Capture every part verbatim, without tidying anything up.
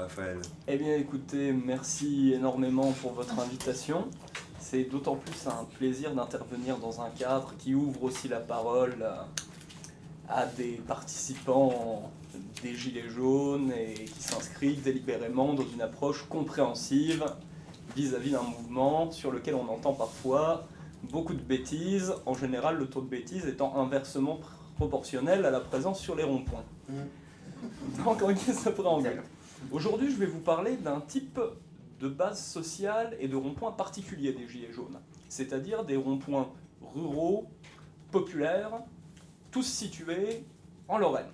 Raphaël. Eh bien écoutez, merci énormément pour votre invitation. C'est d'autant plus un plaisir d'intervenir dans un cadre qui ouvre aussi la parole à des participants des Gilets jaunes et qui s'inscrivent délibérément dans une approche compréhensive vis-à-vis d'un mouvement sur lequel on entend parfois beaucoup de bêtises, en général le taux de bêtises étant inversement proportionnel à la présence sur les ronds-points. Donc en guise de préambule. Aujourd'hui, je vais vous parler d'un type de base sociale et de rond-point particulier des Gilets jaunes, c'est-à-dire des ronds-points ruraux, populaires, tous situés en Lorraine.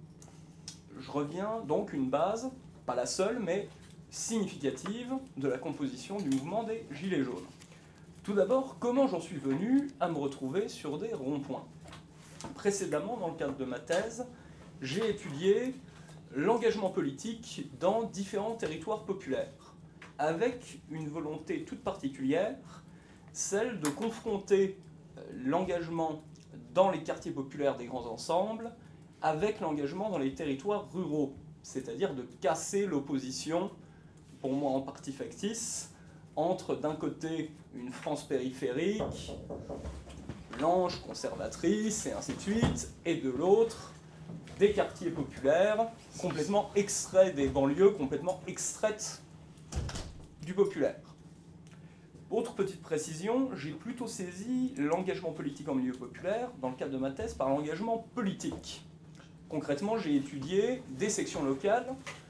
Je reviens donc une base, pas la seule, mais significative de la composition du mouvement des Gilets jaunes. Tout d'abord, comment j'en suis venu à me retrouver sur des ronds-points? Précédemment, dans le cadre de ma thèse, j'ai étudié l'engagement politique dans différents territoires populaires, avec une volonté toute particulière, celle de confronter l'engagement dans les quartiers populaires des grands ensembles avec l'engagement dans les territoires ruraux, c'est-à-dire de casser l'opposition, pour moi en partie factice, entre d'un côté une France périphérique, blanche, conservatrice, et ainsi de suite, et de l'autre, des quartiers populaires complètement extraits des banlieues, complètement extraites du populaire. Autre petite précision, j'ai plutôt saisi l'engagement politique en milieu populaire, dans le cadre de ma thèse, par l'engagement politique. Concrètement, j'ai étudié des sections locales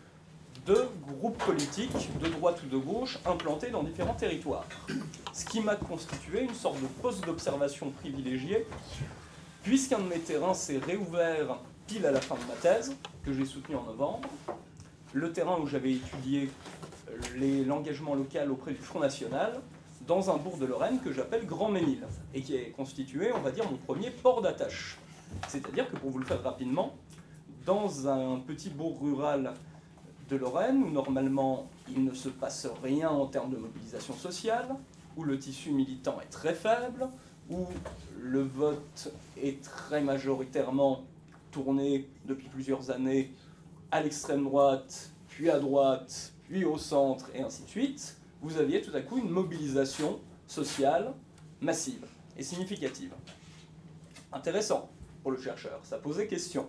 de groupes politiques, de droite ou de gauche, implantés dans différents territoires. Ce qui m'a constitué une sorte de poste d'observation privilégié, puisqu'un de mes terrains s'est réouvert pile à la fin de ma thèse, que j'ai soutenue en novembre, le terrain où j'avais étudié l'engagement local auprès du Front National, dans un bourg de Lorraine que j'appelle Grand-Ménil, et qui est constitué, on va dire, mon premier port d'attache. C'est-à-dire que, pour vous le faire rapidement, dans un petit bourg rural de Lorraine, où normalement il ne se passe rien en termes de mobilisation sociale, où le tissu militant est très faible, où le vote est très majoritairement tourné depuis plusieurs années à l'extrême droite, puis à droite, puis au centre, et ainsi de suite, vous aviez tout à coup une mobilisation sociale massive et significative. Intéressant pour le chercheur, ça posait question.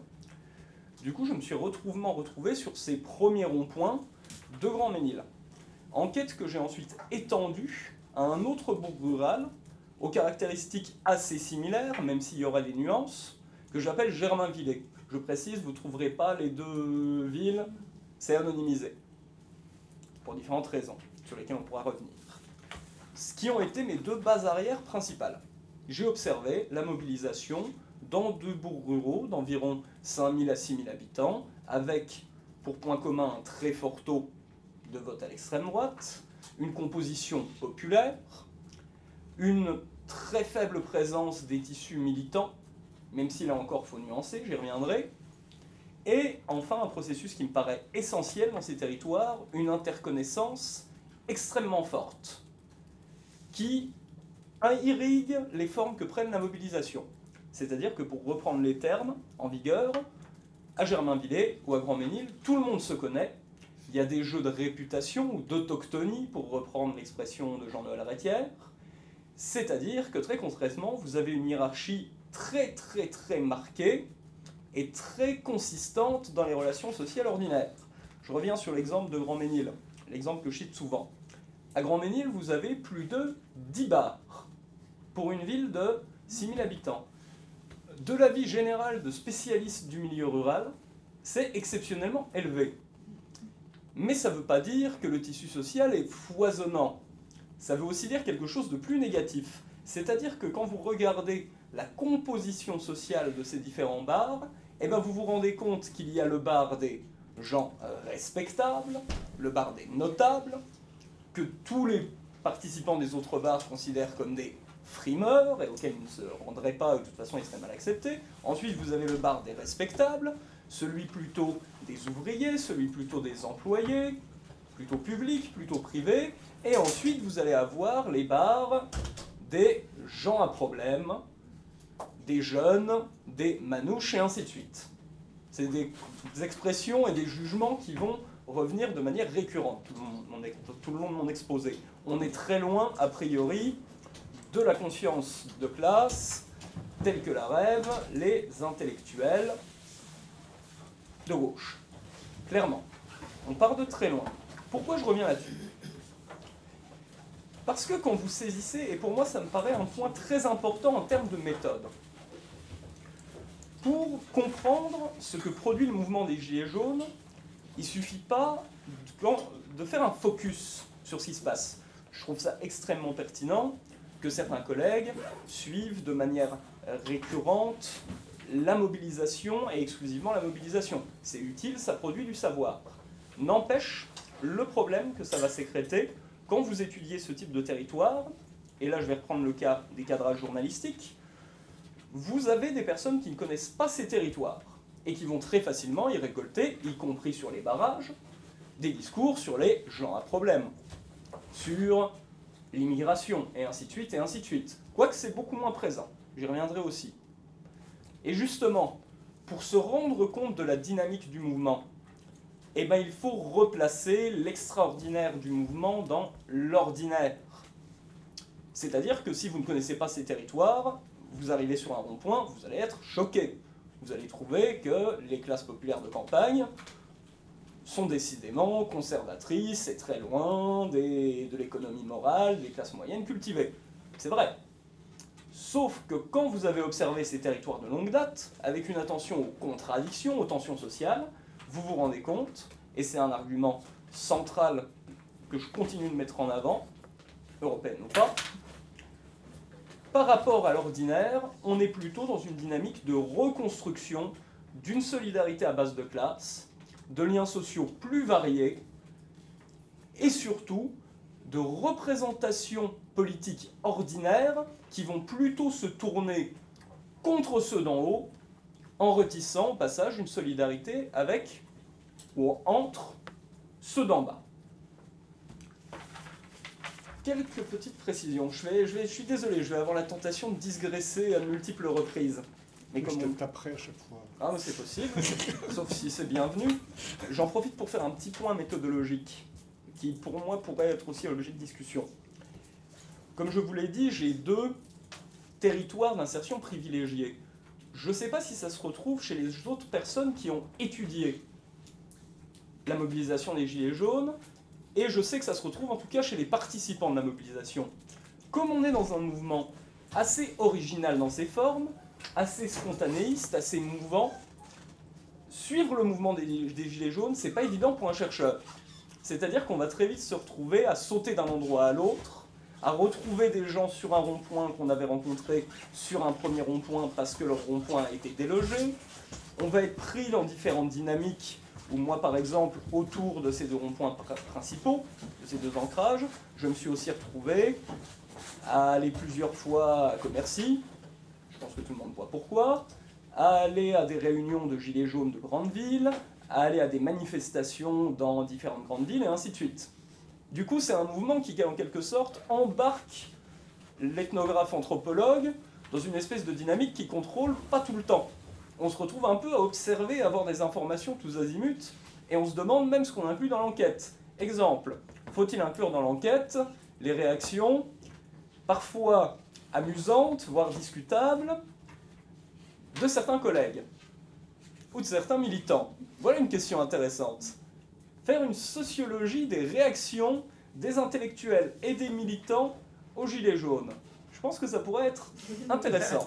Du coup, je me suis retrouvement retrouvé sur ces premiers ronds-points de Grand-Ménil. Enquête que j'ai ensuite étendue à un autre bourg rural, aux caractéristiques assez similaires, même s'il y aura des nuances, que j'appelle Germainvillers. Je précise, vous ne trouverez pas les deux villes, c'est anonymisé, pour différentes raisons, sur lesquelles on pourra revenir. Ce qui ont été mes deux bases arrières principales. J'ai observé la mobilisation dans deux bourgs ruraux d'environ cinq mille à six mille habitants, avec pour point commun un très fort taux de vote à l'extrême droite, une composition populaire, une très faible présence des tissus militants, même si là encore il faut nuancer, j'y reviendrai, et enfin un processus qui me paraît essentiel dans ces territoires, une interconnaissance extrêmement forte, qui irrigue les formes que prennent la mobilisation. C'est-à-dire que, pour reprendre les termes en vigueur, à Germainvillers ou à Grand-Ménil, tout le monde se connaît. Il y a des jeux de réputation ou d'autochtonie, pour reprendre l'expression de Jean-Noël Arretière. C'est-à-dire que, très concrètement, vous avez une hiérarchie très très très marquée et très consistante dans les relations sociales ordinaires. Je reviens sur l'exemple de Grand-Ménil, l'exemple que je cite souvent. À Grand-Ménil, vous avez plus de dix bars pour une ville de six mille habitants. De l'avis général de spécialistes du milieu rural, c'est exceptionnellement élevé. Mais ça ne veut pas dire que le tissu social est foisonnant. Ça veut aussi dire quelque chose de plus négatif. C'est-à-dire que quand vous regardez la composition sociale de ces différents bars, eh ben vous vous rendez compte qu'il y a le bar des gens respectables, le bar des notables, que tous les participants des autres bars considèrent comme des frimeurs, et auxquels ils ne se rendraient pas, de toute façon ils seraient mal acceptés. Ensuite, vous avez le bar des respectables, celui plutôt des ouvriers, celui plutôt des employés, plutôt public, plutôt privé, et ensuite vous allez avoir les bars des gens à problème, des jeunes, des manouches, et ainsi de suite. C'est des, des expressions et des jugements qui vont revenir de manière récurrente tout le, long de mon, tout le long de mon exposé. On est très loin, a priori, de la conscience de classe telle que la rêvent les intellectuels de gauche. Clairement. On part de très loin. Pourquoi je reviens là-dessus? Parce que quand vous saisissez, et pour moi ça me paraît un point très important en termes de méthode, pour comprendre ce que produit le mouvement des Gilets jaunes, il ne suffit pas de faire un focus sur ce qui se passe. Je trouve ça extrêmement pertinent que certains collègues suivent de manière récurrente la mobilisation et exclusivement la mobilisation. C'est utile, ça produit du savoir. N'empêche, le problème que ça va sécréter, quand vous étudiez ce type de territoire, et là je vais reprendre le cas des cadrages journalistiques, vous avez des personnes qui ne connaissent pas ces territoires et qui vont très facilement y récolter, y compris sur les barrages, des discours sur les gens à problème, sur l'immigration, et ainsi de suite, et ainsi de suite. Quoique c'est beaucoup moins présent, j'y reviendrai aussi. Et justement, pour se rendre compte de la dynamique du mouvement, eh ben, il faut replacer l'extraordinaire du mouvement dans l'ordinaire. C'est-à-dire que si vous ne connaissez pas ces territoires, vous arrivez sur un rond-point, vous allez être choqué. Vous allez trouver que les classes populaires de campagne sont décidément conservatrices et très loin des, de l'économie morale des classes moyennes cultivées. C'est vrai. Sauf que quand vous avez observé ces territoires de longue date, avec une attention aux contradictions, aux tensions sociales, vous vous rendez compte, et c'est un argument central que je continue de mettre en avant, européenne ou pas, par rapport à l'ordinaire, on est plutôt dans une dynamique de reconstruction d'une solidarité à base de classe, de liens sociaux plus variés, et surtout de représentations politiques ordinaires qui vont plutôt se tourner contre ceux d'en haut, en retissant au passage une solidarité avec ou entre ceux d'en bas. Quelques petites précisions. Je, vais, je, vais, je suis désolé, je vais avoir la tentation de digresser à de multiples reprises. Mais comme je te taperai à chaque fois. Ah, mais c'est possible, sauf si c'est bienvenu. J'en profite pour faire un petit point méthodologique, qui pour moi pourrait être aussi l'objet de discussion. Comme je vous l'ai dit, j'ai deux territoires d'insertion privilégiés. Je ne sais pas si ça se retrouve chez les autres personnes qui ont étudié la mobilisation des Gilets jaunes, et je sais que ça se retrouve en tout cas chez les participants de la mobilisation. Comme on est dans un mouvement assez original dans ses formes, assez spontanéiste, assez mouvant, suivre le mouvement des, des Gilets jaunes, c'est pas évident pour un chercheur. C'est-à-dire qu'on va très vite se retrouver à sauter d'un endroit à l'autre, à retrouver des gens sur un rond-point qu'on avait rencontré sur un premier rond-point parce que leur rond-point a été délogé. On va être pris dans différentes dynamiques où moi, par exemple, autour de ces deux ronds-points principaux, de ces deux ancrages, je me suis aussi retrouvé à aller plusieurs fois à Commercy, je pense que tout le monde voit pourquoi, à aller à des réunions de Gilets jaunes de grandes villes, à aller à des manifestations dans différentes grandes villes, et ainsi de suite. Du coup, c'est un mouvement qui, en quelque sorte, embarque l'ethnographe anthropologue dans une espèce de dynamique qui contrôle pas tout le temps. On se retrouve un peu à observer, à avoir des informations tous azimuts, et on se demande même ce qu'on inclut dans l'enquête. Exemple, faut-il inclure dans l'enquête les réactions, parfois amusantes, voire discutables, de certains collègues, ou de certains militants? Voilà une question intéressante. Faire une sociologie des réactions des intellectuels et des militants aux Gilets jaunes. Je pense que ça pourrait être intéressant.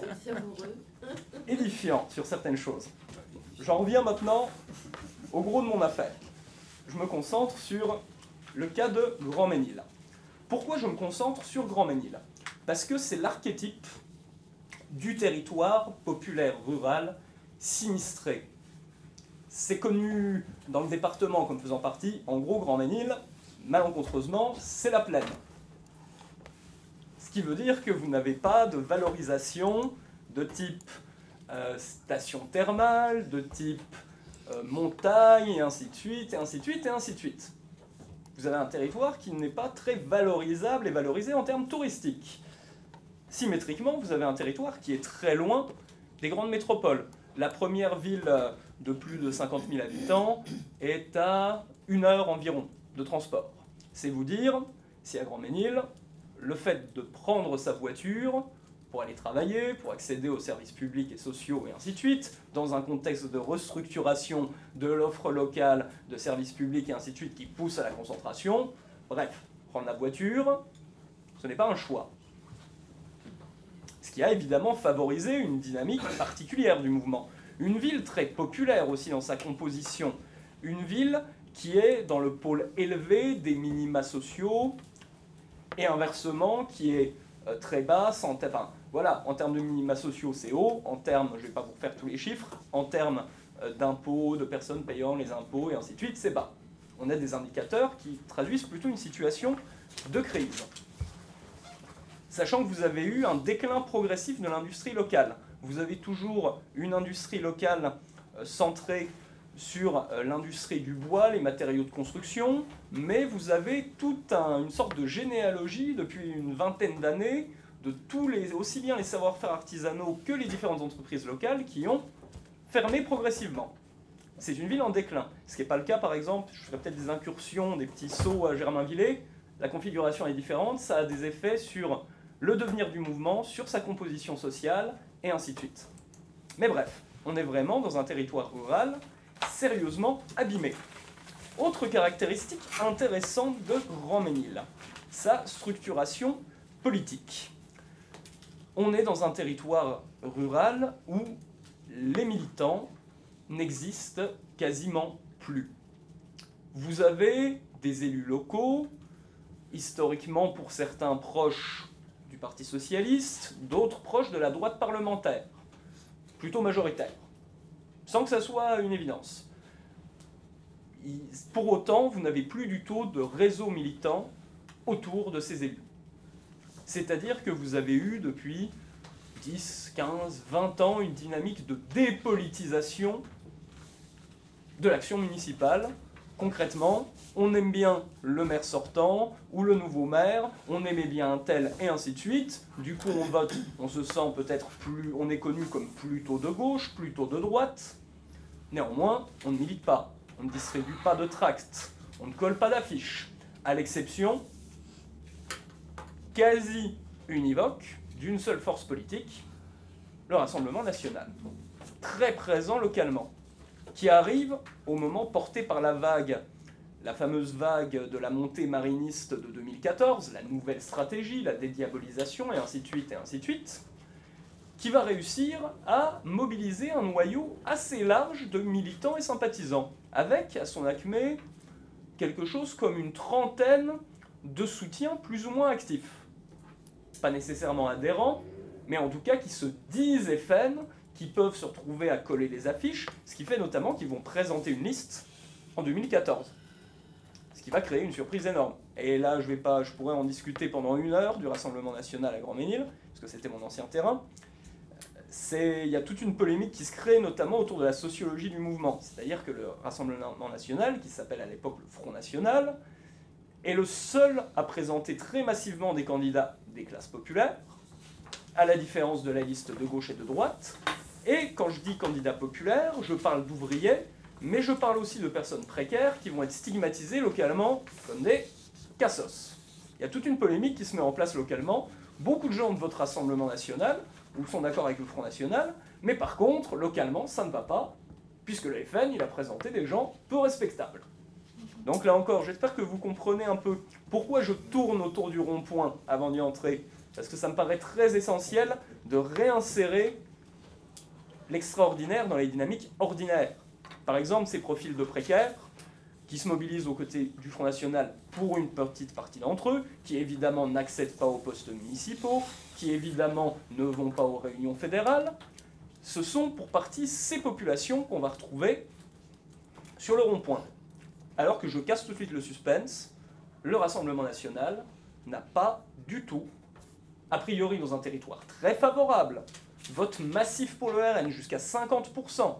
Édifiant sur certaines choses. J'en reviens maintenant au gros de mon affaire. Je me concentre sur le cas de Grand-Ménil. Pourquoi je me concentre sur Grand-Ménil? Parce que c'est l'archétype du territoire populaire rural sinistré. C'est connu dans le département comme faisant partie, en gros, Grand-Ménil, malencontreusement, c'est la plaine. Ce qui veut dire que vous n'avez pas de valorisation de type euh, station thermale, de type euh, montagne, et ainsi de suite, et ainsi de suite, et ainsi de suite. Vous avez un territoire qui n'est pas très valorisable et valorisé en termes touristiques. Symétriquement, vous avez un territoire qui est très loin des grandes métropoles. La première ville de plus de cinquante mille habitants est à une heure environ de transport. C'est vous dire si à Grandménil, le fait de prendre sa voiture pour aller travailler, pour accéder aux services publics et sociaux et ainsi de suite, dans un contexte de restructuration de l'offre locale de services publics et ainsi de suite qui pousse à la concentration, bref, prendre la voiture, ce n'est pas un choix. Ce qui a évidemment favorisé une dynamique particulière du mouvement. Une ville très populaire aussi dans sa composition, une ville qui est dans le pôle élevé des minima sociaux, et inversement, qui est euh, très basse, en, enfin, voilà, en termes de minima sociaux, c'est haut, en termes, je ne vais pas vous refaire tous les chiffres, en termes euh, d'impôts, de personnes payant les impôts, et ainsi de suite, c'est bas. On a des indicateurs qui traduisent plutôt une situation de crise. Sachant que vous avez eu un déclin progressif de l'industrie locale. Vous avez toujours une industrie locale euh, centrée sur euh, l'industrie du bois, les matériaux de construction, mais vous avez toute un, une sorte de généalogie depuis une vingtaine d'années de tous les, aussi bien les savoir-faire artisanaux que les différentes entreprises locales qui ont fermé progressivement. C'est une ville en déclin. Ce qui n'est pas le cas, par exemple, je ferai peut-être des incursions, des petits sauts à Germainvillers, la configuration est différente, ça a des effets sur le devenir du mouvement, sur sa composition sociale, et ainsi de suite. Mais bref, on est vraiment dans un territoire rural sérieusement abîmé. Autre caractéristique intéressante de Grandménil, sa structuration politique. On est dans un territoire rural où les militants n'existent quasiment plus. Vous avez des élus locaux, historiquement pour certains proches du Parti socialiste, d'autres proches de la droite parlementaire, plutôt majoritaire, sans que ça soit une évidence. Pour autant, vous n'avez plus du tout de réseau militant autour de ces élus. C'est-à-dire que vous avez eu depuis dix, quinze, vingt ans une dynamique de dépolitisation de l'action municipale. Concrètement, on aime bien le maire sortant ou le nouveau maire, on aimait bien un tel et ainsi de suite. Du coup, on vote, on se sent peut-être plus, on est connu comme plutôt de gauche, plutôt de droite. Néanmoins, on ne milite pas, on ne distribue pas de tracts, on ne colle pas d'affiches, à l'exception quasi univoque d'une seule force politique, le Rassemblement national, très présent localement, qui arrive au moment porté par la vague, la fameuse vague de la montée mariniste de deux mille quatorze, la nouvelle stratégie, la dédiabolisation, et ainsi de suite, et ainsi de suite, qui va réussir à mobiliser un noyau assez large de militants et sympathisants, avec, à son acmé, quelque chose comme une trentaine de soutiens plus ou moins actifs. Pas nécessairement adhérents, mais en tout cas qui se disent F N, qui peuvent se retrouver à coller les affiches, ce qui fait notamment qu'ils vont présenter une liste en deux mille quatorze. Ce qui va créer une surprise énorme. Et là, je, vais pas, je pourrais en discuter pendant une heure du Rassemblement national à Grandménil, parce que c'était mon ancien terrain. Il y a toute une polémique qui se crée notamment autour de la sociologie du mouvement. C'est-à-dire que le Rassemblement national, qui s'appelle à l'époque le Front national, est le seul à présenter très massivement des candidats des classes populaires, à la différence de la liste de gauche et de droite. Et quand je dis candidats populaires, je parle d'ouvriers, mais je parle aussi de personnes précaires qui vont être stigmatisées localement comme des cassos. Il y a toute une polémique qui se met en place localement. Beaucoup de gens de votre Rassemblement national ou sont d'accord avec le Front national, mais par contre, localement, ça ne va pas, puisque le F N, il a présenté des gens peu respectables. Donc là encore, j'espère que vous comprenez un peu pourquoi je tourne autour du rond-point avant d'y entrer, parce que ça me paraît très essentiel de réinsérer l'extraordinaire dans les dynamiques ordinaires. Par exemple, ces profils de précaires qui se mobilisent aux côtés du Front national pour une petite partie d'entre eux, qui évidemment n'accèdent pas aux postes municipaux, qui évidemment ne vont pas aux réunions fédérales, ce sont pour partie ces populations qu'on va retrouver sur le rond-point. Alors que je casse tout de suite le suspense, le Rassemblement national n'a pas du tout, a priori dans un territoire très favorable, vote massif pour le R N, jusqu'à cinquante pour cent.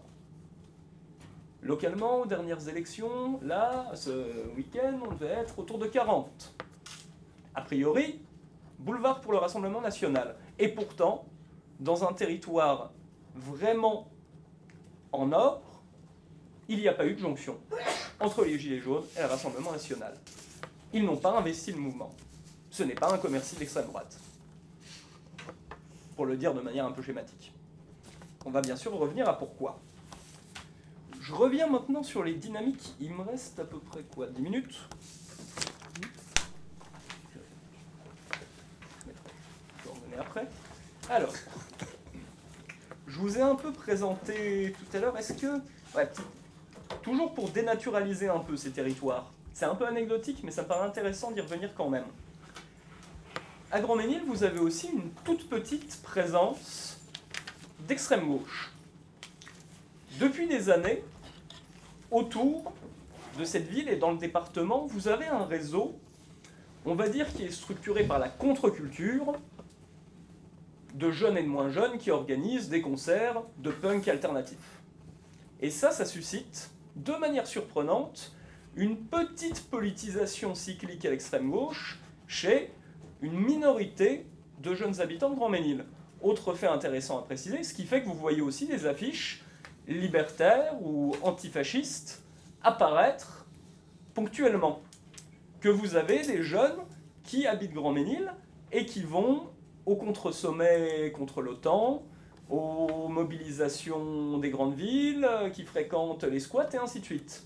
Localement, aux dernières élections, là, ce week-end, on devait être autour de quarante. A priori, boulevard pour le Rassemblement national. Et pourtant, dans un territoire vraiment en or, il n'y a pas eu de jonction. entre les Gilets jaunes et le Rassemblement national. Ils n'ont pas investi le mouvement. Ce n'est pas un commercial d'extrême droite. Pour le dire de manière un peu schématique. On va bien sûr revenir à pourquoi. Je reviens maintenant sur les dynamiques. Il me reste à peu près quoi, dix minutes? Je vais en revenir après. Alors, je vous ai un peu présenté tout à l'heure. Est-ce que... Ouais, petit... Toujours pour dénaturaliser un peu ces territoires. C'est un peu anecdotique, mais ça me paraît intéressant d'y revenir quand même. À Grandménil, vous avez aussi une toute petite présence d'extrême gauche. Depuis des années, autour de cette ville et dans le département, vous avez un réseau, on va dire, qui est structuré par la contre-culture, de jeunes et de moins jeunes qui organisent des concerts de punk alternatif. Et ça, ça suscite, de manière surprenante, une petite politisation cyclique à l'extrême gauche chez une minorité de jeunes habitants de Grandménil. Autre fait intéressant à préciser, ce qui fait que vous voyez aussi des affiches libertaires ou antifascistes apparaître ponctuellement. Que vous avez des jeunes qui habitent Grandménil et qui vont au contre-sommet contre l'OTAN, aux mobilisations des grandes villes, qui fréquentent les squats et ainsi de suite.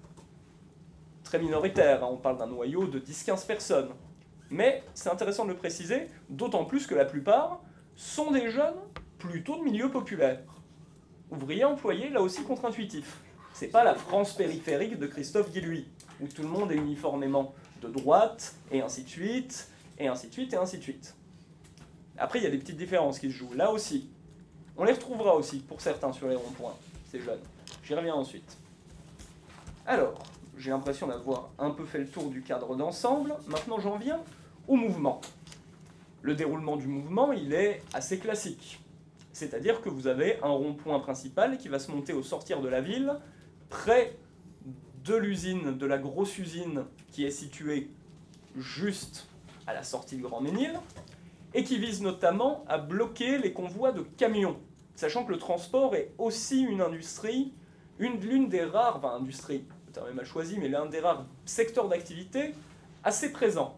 Très minoritaire, hein, on parle d'un noyau de dix à quinze personnes. Mais c'est intéressant de le préciser, d'autant plus que la plupart sont des jeunes plutôt de milieu populaire. Ouvriers, employés, là aussi contre-intuitif. C'est pas la France périphérique de Christophe Guilluy, où tout le monde est uniformément de droite, et ainsi de suite, et ainsi de suite, et ainsi de suite. Après, il y a des petites différences qui se jouent, là aussi. On les retrouvera aussi, pour certains, sur les ronds-points, ces jeunes. J'y reviens ensuite. Alors, j'ai l'impression d'avoir un peu fait le tour du cadre d'ensemble. Maintenant, j'en viens au mouvement. Le déroulement du mouvement, il est assez classique. C'est-à-dire que vous avez un rond-point principal qui va se monter au sortir de la ville, près de l'usine, de la grosse usine qui est située juste à la sortie de Grandménil, et qui vise notamment à bloquer les convois de camions, sachant que le transport est aussi une industrie, une, l'une des rares, enfin industrie, le terme est mal choisi, mais l'un des rares secteurs d'activité assez présents.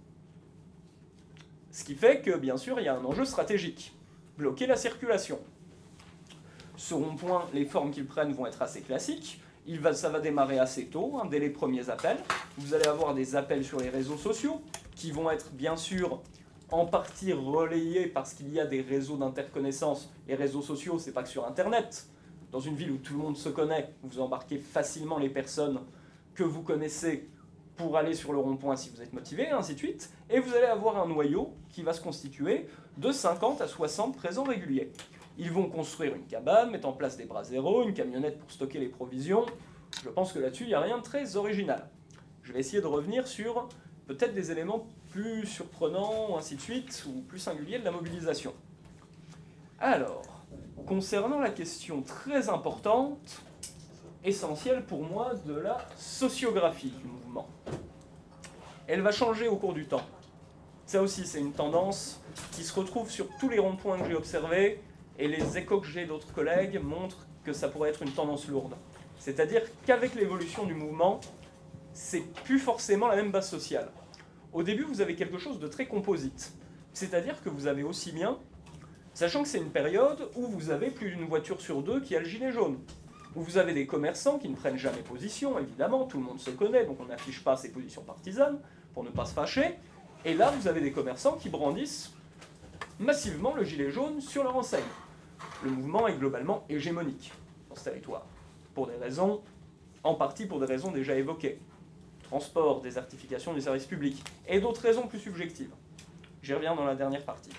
Ce qui fait que, bien sûr, il y a un enjeu stratégique. Bloquer la circulation. Ce rond-point, les formes qu'ils prennent vont être assez classiques. Il va, ça va démarrer assez tôt, hein, dès les premiers appels. Vous allez avoir des appels sur les réseaux sociaux, qui vont être, bien sûr, en partie relayés parce qu'il y a des réseaux d'interconnaissance. Les réseaux sociaux, c'est pas que sur Internet. Dans une ville où tout le monde se connaît, vous embarquez facilement les personnes que vous connaissez pour aller sur le rond-point si vous êtes motivé, et ainsi de suite. Et vous allez avoir un noyau qui va se constituer de cinquante à soixante présents réguliers. Ils vont construire une cabane, mettre en place des bras zéro, une camionnette pour stocker les provisions. Je pense que là-dessus, il n'y a rien de très original. Je vais essayer de revenir sur peut-être des éléments plus surprenants, ainsi de suite, ou plus singuliers de la mobilisation. Alors, concernant la question très importante, essentielle pour moi, de la sociographie du mouvement. Elle va changer au cours du temps. Ça aussi, c'est une tendance qui se retrouve sur tous les ronds-points que j'ai observés, et les échos que j'ai d'autres collègues montrent que ça pourrait être une tendance lourde. C'est-à-dire qu'avec l'évolution du mouvement, c'est plus forcément la même base sociale. Au début, vous avez quelque chose de très composite. C'est-à-dire que vous avez aussi bien, sachant que c'est une période où vous avez plus d'une voiture sur deux qui a le gilet jaune, où vous avez des commerçants qui ne prennent jamais position, évidemment, tout le monde se connaît, donc on n'affiche pas ses positions partisanes, pour ne pas se fâcher, et là, vous avez des commerçants qui brandissent massivement le gilet jaune sur leur enseigne. Le mouvement est globalement hégémonique dans ce territoire, pour des raisons, en partie pour des raisons déjà évoquées. Transport, désertification du service public, et d'autres raisons plus subjectives. J'y reviens dans la dernière partie.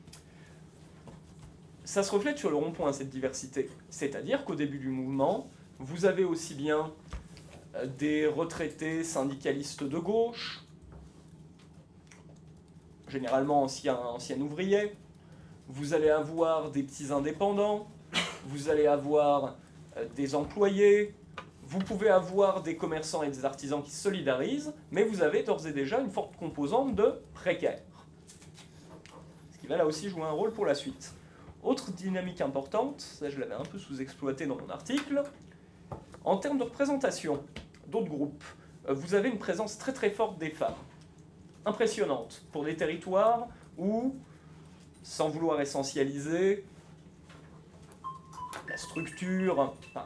Ça se reflète sur le rond-point, cette diversité. C'est-à-dire qu'au début du mouvement, vous avez aussi bien des retraités syndicalistes de gauche, généralement anciens, anciens ouvriers, vous allez avoir des petits indépendants, vous allez avoir des employés, vous pouvez avoir des commerçants et des artisans qui se solidarisent, mais vous avez d'ores et déjà une forte composante de précaires. Ce qui va là aussi jouer un rôle pour la suite. Autre dynamique importante, ça je l'avais un peu sous-exploité dans mon article, en termes de représentation. d'autres groupes, vous avez une présence très très forte des femmes. Impressionnante pour des territoires où, sans vouloir essentialiser, la structure, enfin,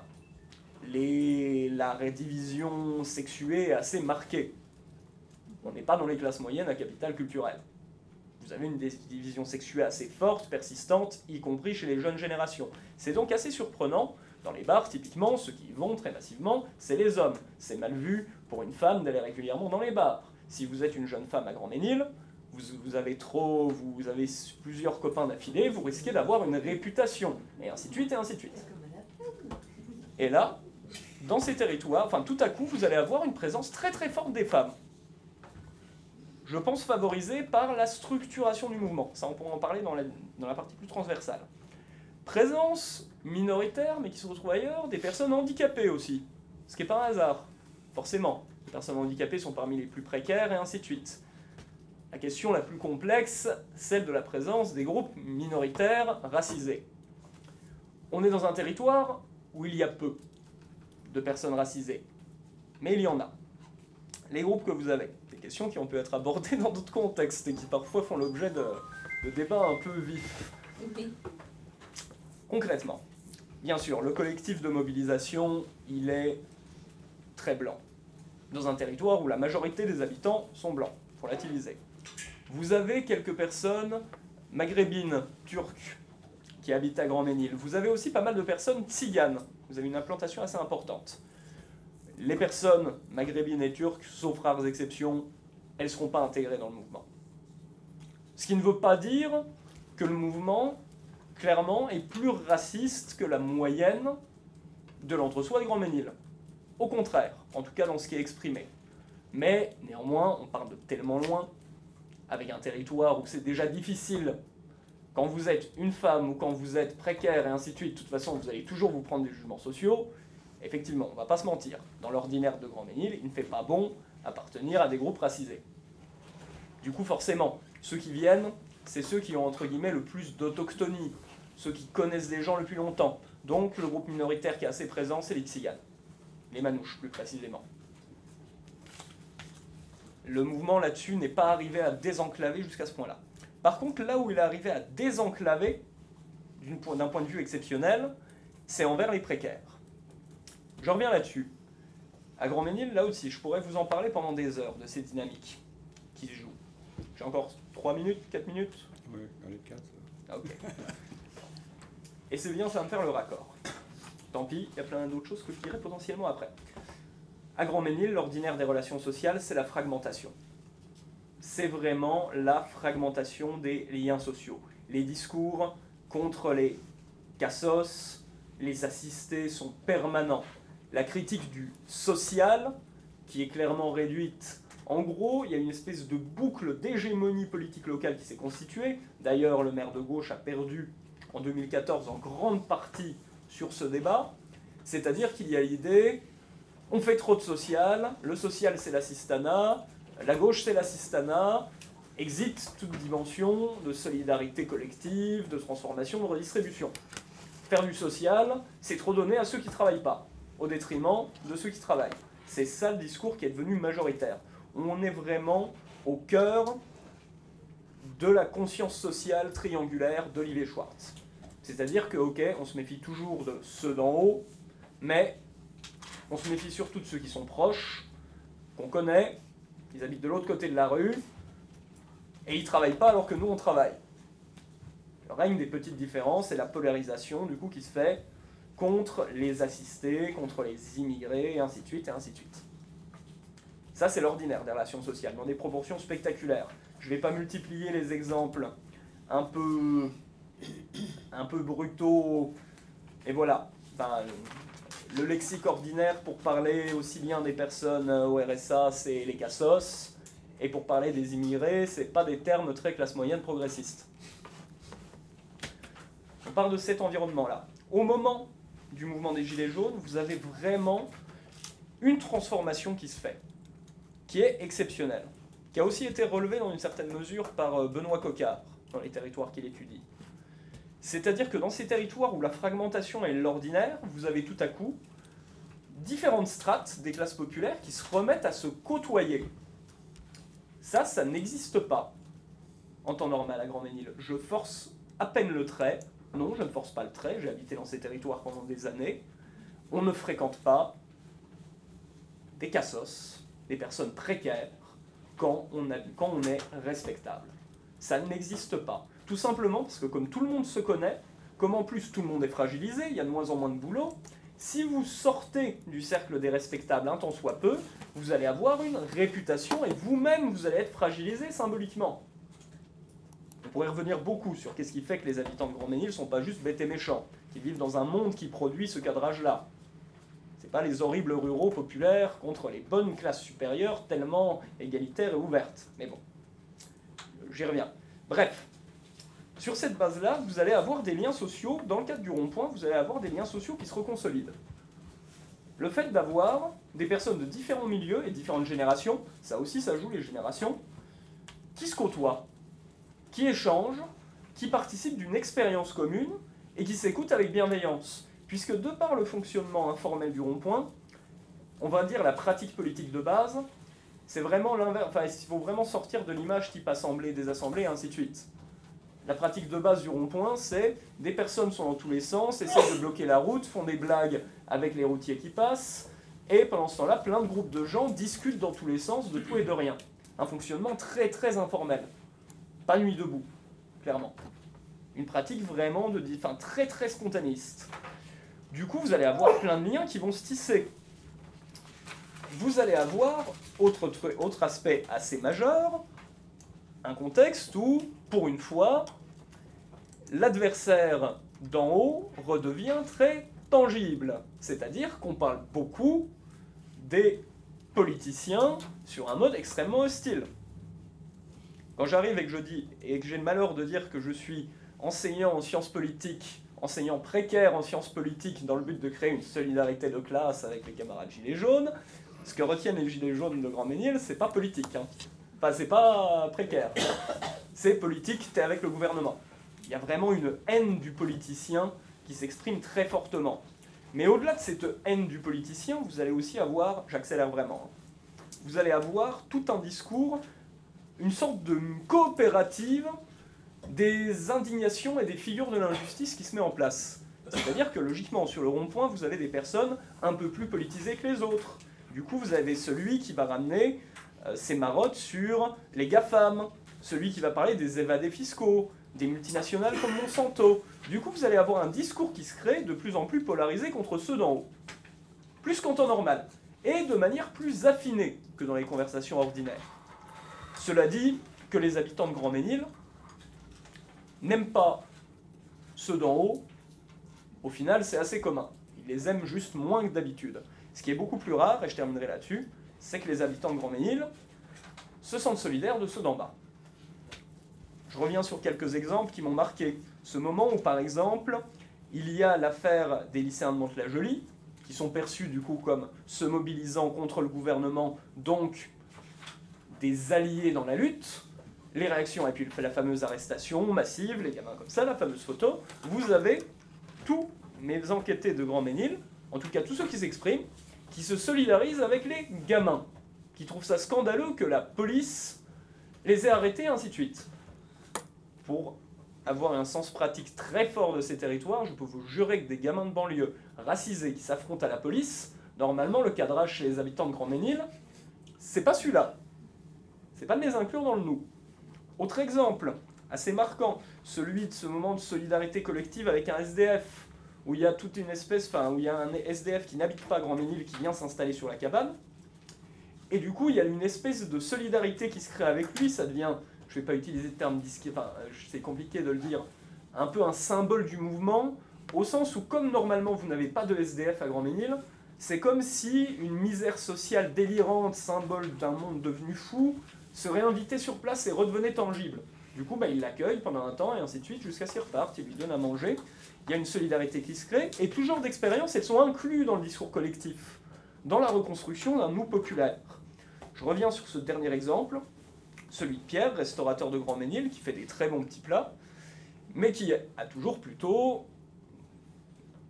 les, la rédivision sexuée est assez marquée. On n'est pas dans les classes moyennes à capital culturel. Vous avez une division sexuée assez forte, persistante, y compris chez les jeunes générations. C'est donc assez surprenant. Dans les bars, typiquement, ceux qui y vont très massivement, c'est les hommes. C'est mal vu pour une femme d'aller régulièrement dans les bars. Si vous êtes une jeune femme à Grand-Ménil, vous, vous avez trop, vous avez plusieurs copains d'affilée, vous risquez d'avoir une réputation, et ainsi de suite, et ainsi de suite. Et là, dans ces territoires, enfin tout à coup, vous allez avoir une présence très très forte des femmes. Je pense favorisée par la structuration du mouvement. Ça, on pourra en parler dans la, dans la partie plus transversale. Présence minoritaire, mais qui se retrouve ailleurs, des personnes handicapées aussi. Ce qui n'est pas un hasard, forcément. Les personnes handicapées sont parmi les plus précaires, et ainsi de suite. La question la plus complexe, celle de la présence des groupes minoritaires racisés. On est dans un territoire où il y a peu de personnes racisées, mais il y en a. Les groupes que vous avez, des questions qui ont pu être abordées dans d'autres contextes et qui parfois font l'objet de, de débats un peu vifs. Oui. Concrètement, bien sûr, le collectif de mobilisation, il est très blanc, dans un territoire où la majorité des habitants sont blancs, pour relativiser. Vous avez quelques personnes maghrébines, turques, qui habitent à Grand-Ménil. Vous avez aussi pas mal de personnes tziganes. Vous avez une implantation assez importante. Les personnes maghrébines et turques, sauf rares exceptions, elles ne seront pas intégrées dans le mouvement. Ce qui ne veut pas dire que le mouvement, clairement, est plus raciste que la moyenne de l'entre-soi de Grand-Ménil. Au contraire, en tout cas dans ce qui est exprimé. Mais néanmoins, on part de tellement loin, avec un territoire où c'est déjà difficile. Quand vous êtes une femme ou quand vous êtes précaire et ainsi de suite, de toute façon, vous allez toujours vous prendre des jugements sociaux. Effectivement, on ne va pas se mentir. Dans l'ordinaire de Grand-Ménil, il ne fait pas bon appartenir à des groupes racisés. Du coup, forcément, ceux qui viennent, c'est ceux qui ont entre guillemets le plus d'autochtonie, ceux qui connaissent des gens le plus longtemps. Donc, le groupe minoritaire qui est assez présent, c'est les tziganes, les manouches plus précisément. Le mouvement là-dessus n'est pas arrivé à désenclaver jusqu'à ce point-là. Par contre, là où il est arrivé à désenclaver, d'un point de vue exceptionnel, c'est envers les précaires. Je reviens là-dessus. À Grand-Ménil, là aussi, je pourrais vous en parler pendant des heures de ces dynamiques qui se jouent. J'ai encore trois minutes, quatre minutes? Oui, allez, quatre. Ah, ok. Et c'est bien, ça va me faire le raccord. Tant pis, il y a plein d'autres choses que je dirai potentiellement après. À Grand-Ménil, l'ordinaire des relations sociales, c'est la fragmentation. C'est vraiment la fragmentation des liens sociaux. Les discours contre les cassos, les assistés sont permanents. La critique du social, qui est clairement réduite, en gros, il y a une espèce de boucle d'hégémonie politique locale qui s'est constituée. D'ailleurs, le maire de gauche a perdu en deux mille quatorze en grande partie sur ce débat. C'est-à-dire qu'il y a l'idée, on fait trop de social, le social c'est l'assistanat, la gauche c'est l'assistanat, exit toute dimension de solidarité collective, de transformation, de redistribution. Faire du social, c'est trop donner à ceux qui ne travaillent pas, au détriment de ceux qui travaillent. C'est ça le discours qui est devenu majoritaire. On est vraiment au cœur de la conscience sociale triangulaire d'Olivier Schwartz. C'est-à-dire que, ok, on se méfie toujours de ceux d'en haut, mais on se méfie surtout de ceux qui sont proches, qu'on connaît, ils habitent de l'autre côté de la rue, et ils ne travaillent pas alors que nous on travaille. Le règne des petites différences et la polarisation du coup qui se fait contre les assistés, contre les immigrés, et ainsi de suite, et ainsi de suite. Ça c'est l'ordinaire des relations sociales, dans des proportions spectaculaires. Je ne vais pas multiplier les exemples un peu, un peu brutaux, et voilà. Enfin, le lexique ordinaire pour parler aussi bien des personnes au R S A, c'est les cassos, et pour parler des immigrés, c'est pas des termes très classe moyenne progressistes. On parle de cet environnement-là. Au moment du mouvement des Gilets jaunes, vous avez vraiment une transformation qui se fait, qui est exceptionnelle, qui a aussi été relevée dans une certaine mesure par Benoît Coquart, dans les territoires qu'il étudie. C'est-à-dire que dans ces territoires où la fragmentation est l'ordinaire, vous avez tout à coup différentes strates des classes populaires qui se remettent à se côtoyer. Ça, ça n'existe pas en temps normal à Grand-Ménil. Je force à peine le trait. Non, je ne force pas le trait, j'ai habité dans ces territoires pendant des années. On ne fréquente pas des cassos, des personnes précaires, quand on, a, quand on est respectable. Ça n'existe pas. Tout simplement parce que comme tout le monde se connaît, comme en plus tout le monde est fragilisé, il y a de moins en moins de boulot, si vous sortez du cercle des respectables un tant soit peu, vous allez avoir une réputation et vous-même vous allez être fragilisé symboliquement. On pourrait revenir beaucoup sur qu'est-ce qui fait que les habitants de Grand-Ménil ne sont pas juste bêtes et méchants, qu'ils vivent dans un monde qui produit ce cadrage-là. Ce n'est pas les horribles ruraux populaires contre les bonnes classes supérieures tellement égalitaires et ouvertes. Mais bon, j'y reviens. Bref, sur cette base-là, vous allez avoir des liens sociaux, dans le cadre du rond-point, vous allez avoir des liens sociaux qui se reconsolident. Le fait d'avoir des personnes de différents milieux et différentes générations, ça aussi ça joue les générations, qui se côtoient, qui échangent, qui participent d'une expérience commune et qui s'écoutent avec bienveillance. Puisque de par le fonctionnement informel du rond-point, on va dire la pratique politique de base, c'est vraiment l'inverse, enfin il faut vraiment sortir de l'image type assemblée, désassemblée et ainsi de suite. La pratique de base du rond-point, c'est des personnes sont dans tous les sens, essaient de bloquer la route, font des blagues avec les routiers qui passent, et pendant ce temps-là, plein de groupes de gens discutent dans tous les sens de tout et de rien. Un fonctionnement très très informel. Pas nuit debout, clairement. Une pratique vraiment de, enfin, très très spontanéiste. Du coup, vous allez avoir plein de liens qui vont se tisser. Vous allez avoir, autre, autre aspect assez majeur, un contexte où, pour une fois, l'adversaire d'en haut redevient très tangible. C'est-à-dire qu'on parle beaucoup des politiciens sur un mode extrêmement hostile. Quand j'arrive et que je dis, et que j'ai le malheur de dire que je suis enseignant en sciences politiques, enseignant précaire en sciences politiques dans le but de créer une solidarité de classe avec les camarades gilets jaunes, ce que retiennent les gilets jaunes de Grand-Ménil, c'est pas politique. Hein. Enfin, c'est pas précaire. C'est politique, t'es avec le gouvernement. Il y a vraiment une haine du politicien qui s'exprime très fortement. Mais au-delà de cette haine du politicien, vous allez aussi avoir, j'accélère vraiment, vous allez avoir tout un discours, une sorte de coopérative des indignations et des figures de l'injustice qui se met en place. C'est-à-dire que logiquement, sur le rond-point, vous avez des personnes un peu plus politisées que les autres. Du coup, vous avez celui qui va ramener euh, ses marottes sur les GAFAM, celui qui va parler des évadés fiscaux, des multinationales comme Monsanto. Du coup, vous allez avoir un discours qui se crée de plus en plus polarisé contre ceux d'en haut. Plus qu'en temps normal. Et de manière plus affinée que dans les conversations ordinaires. Cela dit que les habitants de Grand-Ménil n'aiment pas ceux d'en haut. Au final, c'est assez commun. Ils les aiment juste moins que d'habitude. Ce qui est beaucoup plus rare, et je terminerai là-dessus, c'est que les habitants de Grand-Ménil se sentent solidaires de ceux d'en bas. Je reviens sur quelques exemples qui m'ont marqué. Ce moment où, par exemple, il y a l'affaire des lycéens de Mantes-la-Jolie, qui sont perçus du coup comme se mobilisant contre le gouvernement, donc des alliés dans la lutte, les réactions, et puis la fameuse arrestation massive, les gamins comme ça, la fameuse photo, vous avez tous mes enquêtés de Grand-Ménil, en tout cas tous ceux qui s'expriment, qui se solidarisent avec les gamins, qui trouvent ça scandaleux que la police les ait arrêtés, et ainsi de suite. Pour avoir un sens pratique très fort de ces territoires, je peux vous jurer que des gamins de banlieue racisés qui s'affrontent à la police, normalement le cadrage chez les habitants de Grand-Ménil, c'est pas celui-là. C'est pas de les inclure dans le nous. Autre exemple, assez marquant, celui de ce moment de solidarité collective avec un S D F, où il y a toute une espèce, enfin, où il y a un S D F qui n'habite pas Grand-Ménil, qui vient s'installer sur la cabane, et du coup, il y a une espèce de solidarité qui se crée avec lui, ça devient, je ne vais pas utiliser le terme disque, enfin, c'est compliqué de le dire, un peu un symbole du mouvement, au sens où, comme normalement vous n'avez pas de S D F à Grand-Ménil, c'est comme si une misère sociale délirante, symbole d'un monde devenu fou, se réinvitait sur place et redevenait tangible. Du coup, bah, il l'accueille pendant un temps, et ainsi de suite, jusqu'à ce qu'il reparte, il lui donne à manger. Il y a une solidarité qui se crée, et tout genre d'expériences, elles sont incluses dans le discours collectif, dans la reconstruction d'un nous populaire. Je reviens sur ce dernier exemple, celui de Pierre, restaurateur de Grand-Ménil, qui fait des très bons petits plats, mais qui a toujours plutôt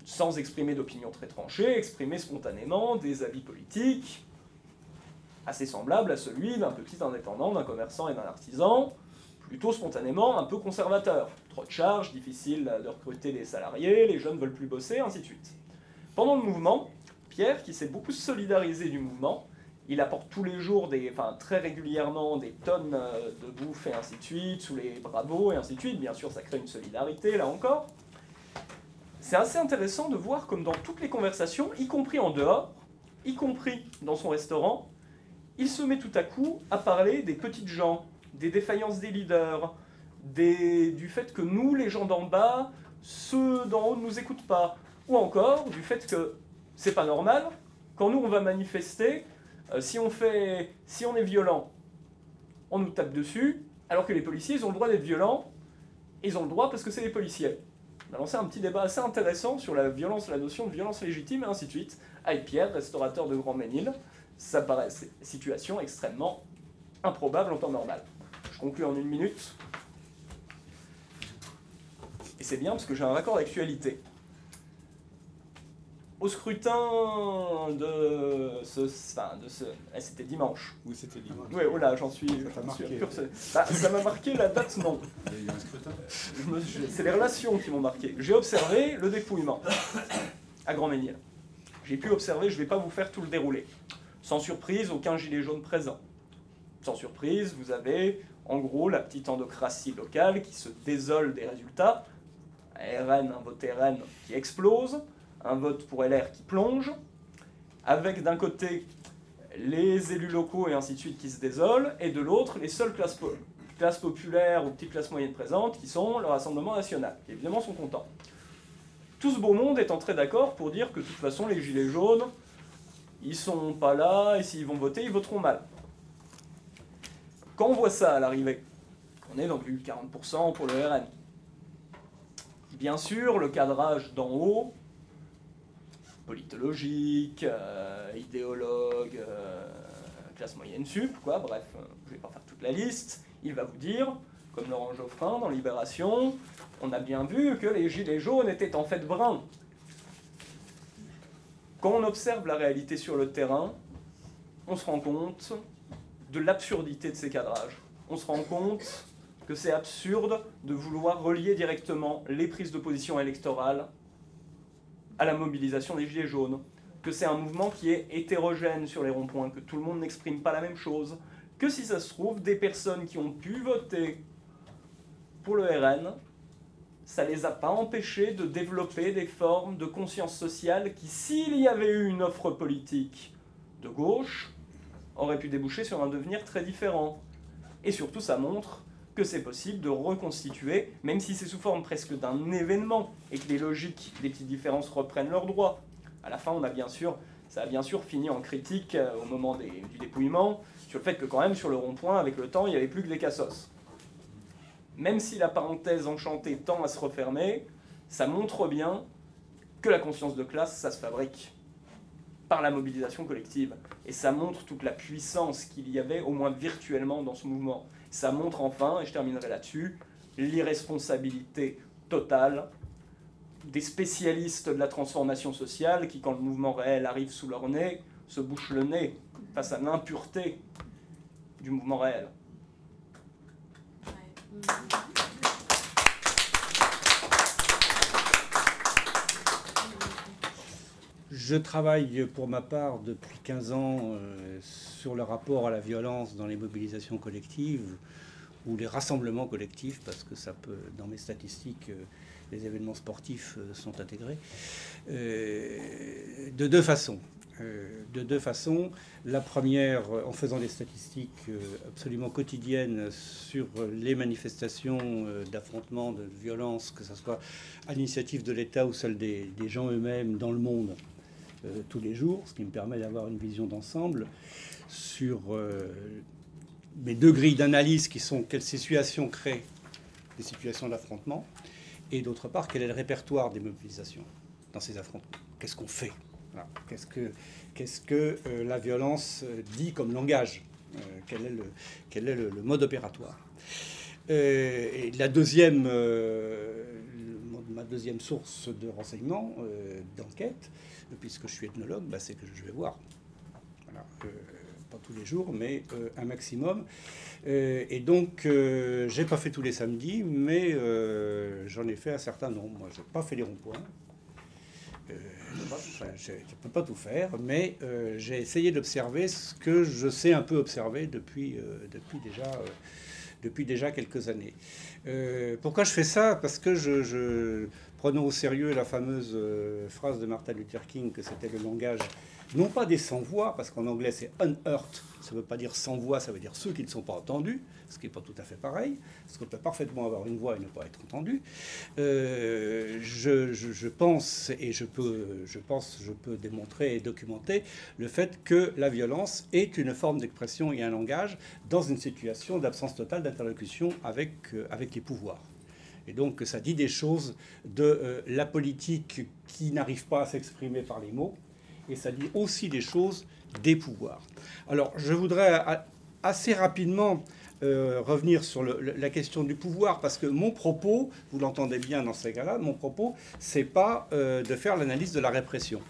sans exprimer d'opinion très tranchée, exprimer spontanément des avis politiques assez semblables à celui d'un petit indépendant, d'un commerçant et d'un artisan, plutôt spontanément un peu conservateur. Trop de charges, difficile de recruter des salariés, les jeunes veulent plus bosser, ainsi de suite. Pendant le mouvement, Pierre, qui s'est beaucoup solidarisé du mouvement, il apporte tous les jours, des, enfin très régulièrement, des tonnes de bouffe et ainsi de suite, sous les bravos et ainsi de suite. Bien sûr, ça crée une solidarité, là encore. C'est assez intéressant de voir comme dans toutes les conversations, y compris en dehors, y compris dans son restaurant, il se met tout à coup à parler des petites gens, des défaillances des leaders, des, du fait que nous, les gens d'en bas, ceux d'en haut ne nous écoutent pas, ou encore du fait que c'est pas normal, quand nous on va manifester, euh, si, on fait, si on est violent, on nous tape dessus, alors que les policiers, ils ont le droit d'être violents, et ils ont le droit parce que c'est les policiers. On a lancé un petit débat assez intéressant sur la violence, la notion de violence légitime, et ainsi de suite, avec Pierre, restaurateur de Grand-Ménil. Ça paraît une situation extrêmement improbable en temps normal. Je conclue en une minute. Et c'est bien parce que j'ai un raccord d'actualité. Au scrutin de ce... Enfin, de ce... Eh, c'était dimanche. Oui, c'était dimanche. Oui, oh là, j'en suis... Ça t'a marqué. Sûr, bah, ça m'a marqué, la date, non. Il y a eu un scrutin. Je me... C'est les relations qui m'ont marqué. J'ai observé le dépouillement à Grand-Ménil. J'ai pu observer, je ne vais pas vous faire tout le déroulé. Sans surprise, aucun gilet jaune présent. Sans surprise, vous avez en gros la petite endocratie locale qui se désole des résultats. R N, un vote R N qui explose, un vote pour L R qui plonge, avec d'un côté les élus locaux et ainsi de suite qui se désolent, et de l'autre les seules classes, po classes populaires ou petites classes moyennes présentes qui sont le Rassemblement national, qui évidemment sont contents. Tout ce beau monde est entré d'accord pour dire que de toute façon les gilets jaunes, ils sont pas là, et s'ils vont voter, ils voteront mal. Quand on voit ça à l'arrivée, on est dans du quarante pour cent pour le R N. Bien sûr, le cadrage d'en haut, politologique, euh, idéologue, euh, classe moyenne sup, quoi, bref, euh, je ne vais pas faire toute la liste, il va vous dire, comme Laurent Geoffrin dans Libération, on a bien vu que les gilets jaunes étaient en fait bruns. Quand on observe la réalité sur le terrain, on se rend compte de l'absurdité de ces cadrages. On se rend compte que c'est absurde de vouloir relier directement les prises de position électorales à la mobilisation des gilets jaunes, que c'est un mouvement qui est hétérogène sur les ronds-points, que tout le monde n'exprime pas la même chose, que si ça se trouve, des personnes qui ont pu voter pour le R N, ça ne les a pas empêchés de développer des formes de conscience sociale qui, s'il y avait eu une offre politique de gauche, aurait pu déboucher sur un devenir très différent. Et surtout, ça montre que c'est possible de reconstituer, même si c'est sous forme presque d'un événement, et que les logiques, les petites différences reprennent leurs droits. À la fin, on a bien sûr, ça a bien sûr fini en critique euh, au moment des, du dépouillement, sur le fait que quand même, sur le rond-point, avec le temps, il n'y avait plus que des cassos. Même si la parenthèse enchantée tend à se refermer, ça montre bien que la conscience de classe, ça se fabrique par la mobilisation collective. Et ça montre toute la puissance qu'il y avait, au moins virtuellement, dans ce mouvement. Ça montre enfin, et je terminerai là-dessus, l'irresponsabilité totale des spécialistes de la transformation sociale qui, quand le mouvement réel arrive sous leur nez, se bouchent le nez face à l'impureté du mouvement réel. Je travaille pour ma part depuis quinze ans euh, sur le rapport à la violence dans les mobilisations collectives ou les rassemblements collectifs, parce que ça peut, dans mes statistiques, euh, les événements sportifs euh, sont intégrés, euh, de deux façons. Euh, de deux façons. La première, en faisant des statistiques euh, absolument quotidiennes sur les manifestations euh, d'affrontements, de violence, que ce soit à l'initiative de l'État ou celle des, des gens eux-mêmes dans le monde, Euh, tous les jours, ce qui me permet d'avoir une vision d'ensemble sur euh, mes deux grilles d'analyse qui sont quelles situations créent des situations d'affrontement et d'autre part quel est le répertoire des mobilisations dans ces affrontements. Qu'est-ce qu'on fait? Voilà. Qu'est-ce que, qu'est-ce que euh, la violence dit comme langage? euh, Quel est le, quel est le, le mode opératoire? euh, Et la deuxième, euh, ma deuxième source de renseignement, euh, d'enquête, puisque je suis ethnologue, bah, c'est que je vais voir. Voilà. Euh, pas tous les jours, mais euh, un maximum. Euh, et donc, euh, j'ai pas fait tous les samedis, mais euh, j'en ai fait un certain nombre. Moi, j'ai pas fait les ronds-points. Euh, je ne peux pas tout faire, mais euh, j'ai essayé d'observer ce que je sais un peu observer depuis, euh, depuis, déjà, euh, depuis déjà quelques années. Euh, pourquoi je fais ça? Parce que je, je prenons au sérieux la fameuse euh, phrase de Martin Luther King que c'était le langage non pas des sans-voix, parce qu'en anglais c'est unheard, ça ne veut pas dire sans-voix, ça veut dire ceux qui ne sont pas entendus, ce qui n'est pas tout à fait pareil, parce qu'on peut parfaitement avoir une voix et ne pas être entendu. Euh, je, je, je pense, et je peux, je pense, je peux démontrer et documenter le fait que la violence est une forme d'expression et un langage dans une situation d'absence totale d'interlocution avec, euh, avec les pouvoirs. Et donc ça dit des choses de euh, la politique qui n'arrive pas à s'exprimer par les mots, et ça dit aussi des choses des pouvoirs. Alors, je voudrais assez rapidement euh, revenir sur le, la question du pouvoir, parce que mon propos, vous l'entendez bien dans ces cas-là, mon propos, c'est pas euh, de faire l'analyse de la répression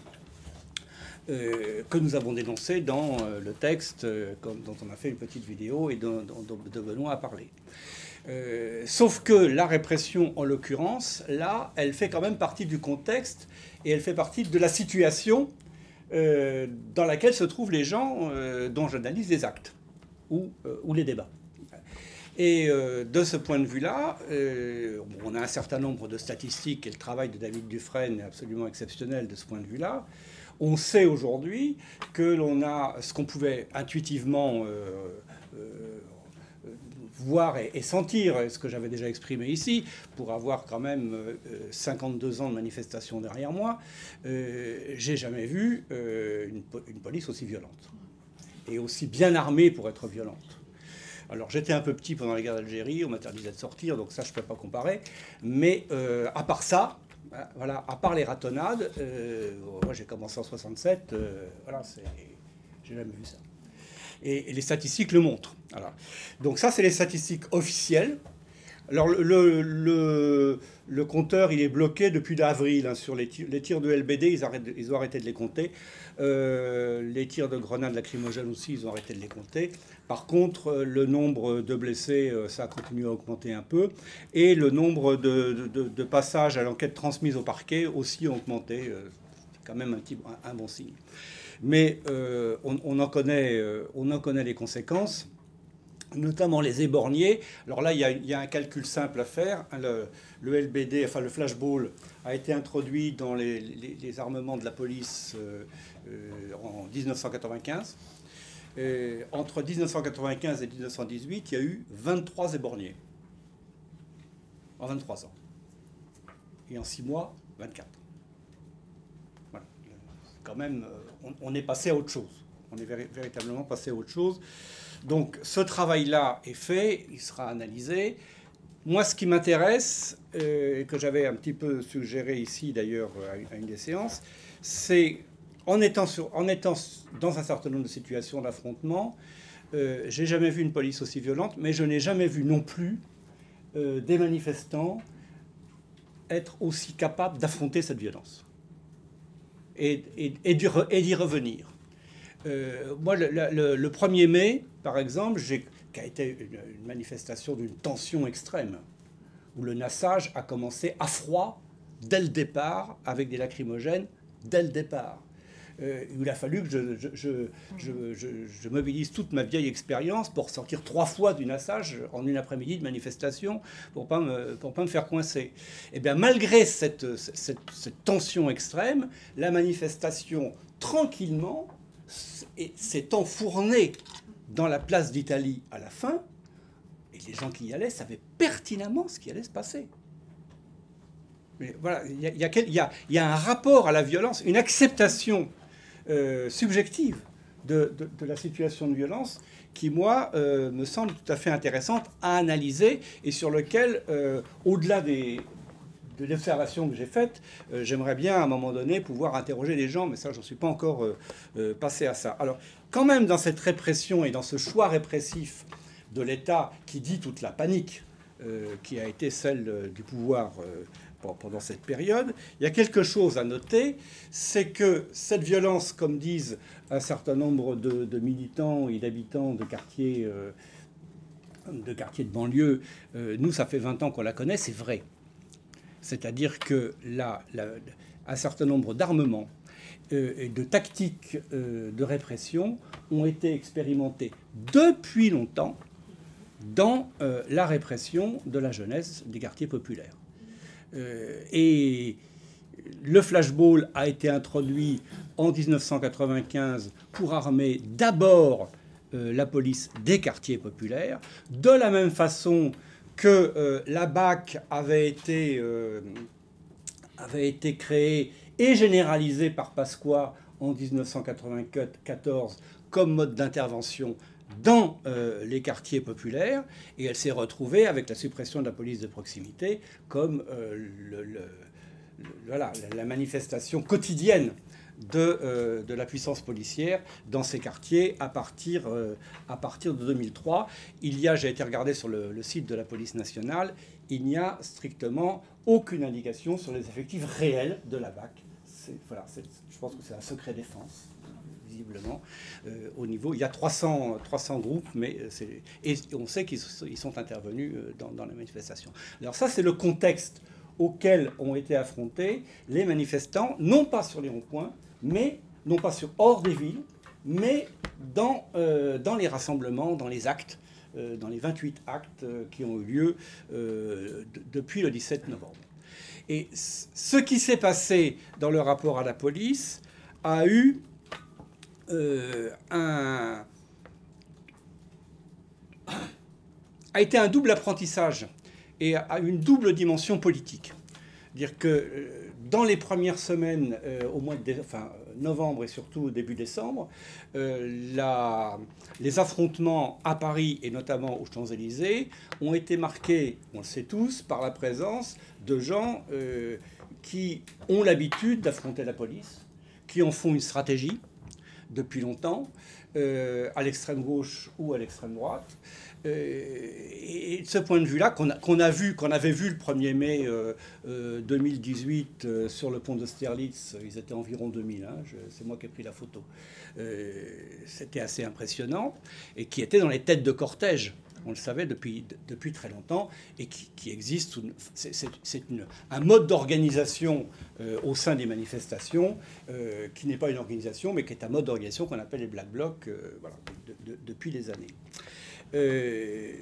euh, que nous avons dénoncée dans euh, le texte euh, comme, dont on a fait une petite vidéo et dont, dont, dont Benoît a parlé. Euh, sauf que la répression, en l'occurrence, là, elle fait quand même partie du contexte et elle fait partie de la situation Euh, dans laquelle se trouvent les gens euh, dont j'analyse les actes ou, euh, ou les débats. Et euh, de ce point de vue-là, euh, on a un certain nombre de statistiques, et le travail de David Dufresne est absolument exceptionnel de ce point de vue-là. On sait aujourd'hui que l'on a ce qu'on pouvait intuitivement euh, euh, voir et, et sentir, ce que j'avais déjà exprimé ici, pour avoir quand même euh, cinquante-deux ans de manifestation derrière moi, euh, j'ai jamais vu euh, une, une police aussi violente et aussi bien armée pour être violente. Alors j'étais un peu petit pendant la guerre d'Algérie, on m'interdisait de sortir, donc ça je ne peux pas comparer, mais euh, à part ça, voilà, à part les ratonnades, euh, moi j'ai commencé en soixante-sept, euh, voilà, j'ai jamais vu ça. Et les statistiques le montrent. Voilà. Donc ça, c'est les statistiques officielles. Alors le, le, le compteur, il est bloqué depuis avril hein, sur les tirs, les tirs de L B D, ils, arrêtent, ils ont arrêté de les compter. Euh, les tirs de grenades lacrymogènes aussi, ils ont arrêté de les compter. Par contre, le nombre de blessés, ça a continué à augmenter un peu. Et le nombre de, de, de passages à l'enquête transmise au parquet aussi a augmenté. C'est quand même un, petit, un, un bon signe. Mais euh, on, on, en connaît, euh, on en connaît les conséquences, notamment les éborgnés. Alors là, il y a, il y a un calcul simple à faire. Le, le L B D, enfin le flashball, a été introduit dans les, les, les armements de la police euh, euh, en dix-neuf cent quatre-vingt-quinze. Et entre dix-neuf cent quatre-vingt-quinze et dix-neuf cent dix-huit, il y a eu vingt-trois éborgnés. En vingt-trois ans. Et en six mois, vingt-quatre. Voilà. Quand même, on, on est passé à autre chose. On est véri- véritablement passé à autre chose. Donc, ce travail-là est fait, il sera analysé. Moi, ce qui m'intéresse, euh, et que j'avais un petit peu suggéré ici, d'ailleurs, à une des séances, c'est, en étant, sur, en étant dans un certain nombre de situations d'affrontement, euh, j'ai jamais vu une police aussi violente, mais je n'ai jamais vu non plus euh, des manifestants être aussi capables d'affronter cette violence et, et, et d'y, re, et d'y revenir. Euh, moi, le, le, le premier mai, par exemple, j'ai, qui a été une, une manifestation d'une tension extrême, où le nassage a commencé à froid dès le départ, avec des lacrymogènes dès le départ. Euh, il a fallu que je, je, je, je, je, je mobilise toute ma vieille expérience pour sortir trois fois du nassage en une après-midi de manifestation pour pas me, pour pas me faire coincer. Et bien, malgré cette, cette, cette tension extrême, la manifestation, tranquillement, s'est enfournée dans la place d'Italie à la fin, et les gens qui y allaient savaient pertinemment ce qui allait se passer. Mais voilà, il y a, il y a, il y a, il y a un rapport à la violence, une acceptation euh, subjective de, de, de la situation de violence qui, moi, euh, me semble tout à fait intéressante à analyser et sur lequel, euh, au-delà des... de l'observation que j'ai faite, euh, j'aimerais bien à un moment donné pouvoir interroger les gens, mais ça, je ne suis pas encore euh, euh, passé à ça. Alors, quand même, dans cette répression et dans ce choix répressif de l'État qui dit toute la panique euh, qui a été celle euh, du pouvoir euh, pendant cette période. Il y a quelque chose à noter, c'est que cette violence, comme disent un certain nombre de, de militants et d'habitants de quartiers, euh, de quartiers de banlieue, euh, nous, ça fait vingt ans qu'on la connaît, c'est vrai. C'est-à-dire que là, là, un certain nombre d'armements euh, et de tactiques euh, de répression ont été expérimentés depuis longtemps dans euh, la répression de la jeunesse des quartiers populaires. Euh, et le flashball a été introduit en dix-neuf cent quatre-vingt-quinze pour armer d'abord euh, la police des quartiers populaires, de la même façon que euh, la B A C avait été, euh, avait été créée et généralisée par Pasqua en dix-neuf cent quatre-vingt-quatorze comme mode d'intervention dans euh, les quartiers populaires, et elle s'est retrouvée avec la suppression de la police de proximité comme euh, le, le, le, voilà, la manifestation quotidienne de, euh, de la puissance policière dans ces quartiers à partir, euh, à partir de deux mille trois. Il y a, j'ai été regardé sur le, le site de la police nationale, il n'y a strictement aucune indication sur les effectifs réels de la B A C. C'est, voilà, c'est, je pense que c'est un secret défense. Visiblement, euh, au niveau, il y a trois cents, trois cents groupes, mais c'est, et on sait qu'ils ils sont intervenus dans, dans la manifestation. Alors ça, c'est le contexte auquel ont été affrontés les manifestants, non pas sur les ronds-points, mais non pas sur hors des villes, mais dans, euh, dans les rassemblements, dans les actes, euh, dans les vingt-huit actes euh, qui ont eu lieu euh, d- depuis le dix-sept novembre. Et ce qui s'est passé dans le rapport à la police a eu Euh, un, a été un double apprentissage et a une double dimension politique. C'est-à-dire que euh, dans les premières semaines, euh, au mois de enfin, novembre et surtout au début décembre, euh, la, les affrontements à Paris et notamment aux Champs-Élysées ont été marqués, on le sait tous, par la présence de gens euh, qui ont l'habitude d'affronter la police, qui en font une stratégie depuis longtemps, euh, à l'extrême gauche ou à l'extrême droite. Euh, et de ce point de vue-là, qu'on a, qu'on a vu, qu'on avait vu le premier mai euh, euh, deux mille dix-huit euh, sur le pont d'Austerlitz, ils étaient environ deux mille, hein, je, c'est moi qui ai pris la photo. Euh, c'était assez impressionnant, et qui était dans les têtes de cortège. On le savait depuis, depuis très longtemps, et qui, qui existe. C'est, c'est, c'est une, un mode d'organisation euh, au sein des manifestations euh, qui n'est pas une organisation, mais qui est un mode d'organisation qu'on appelle les Black Blocs euh, voilà, de, de, depuis des années. Euh,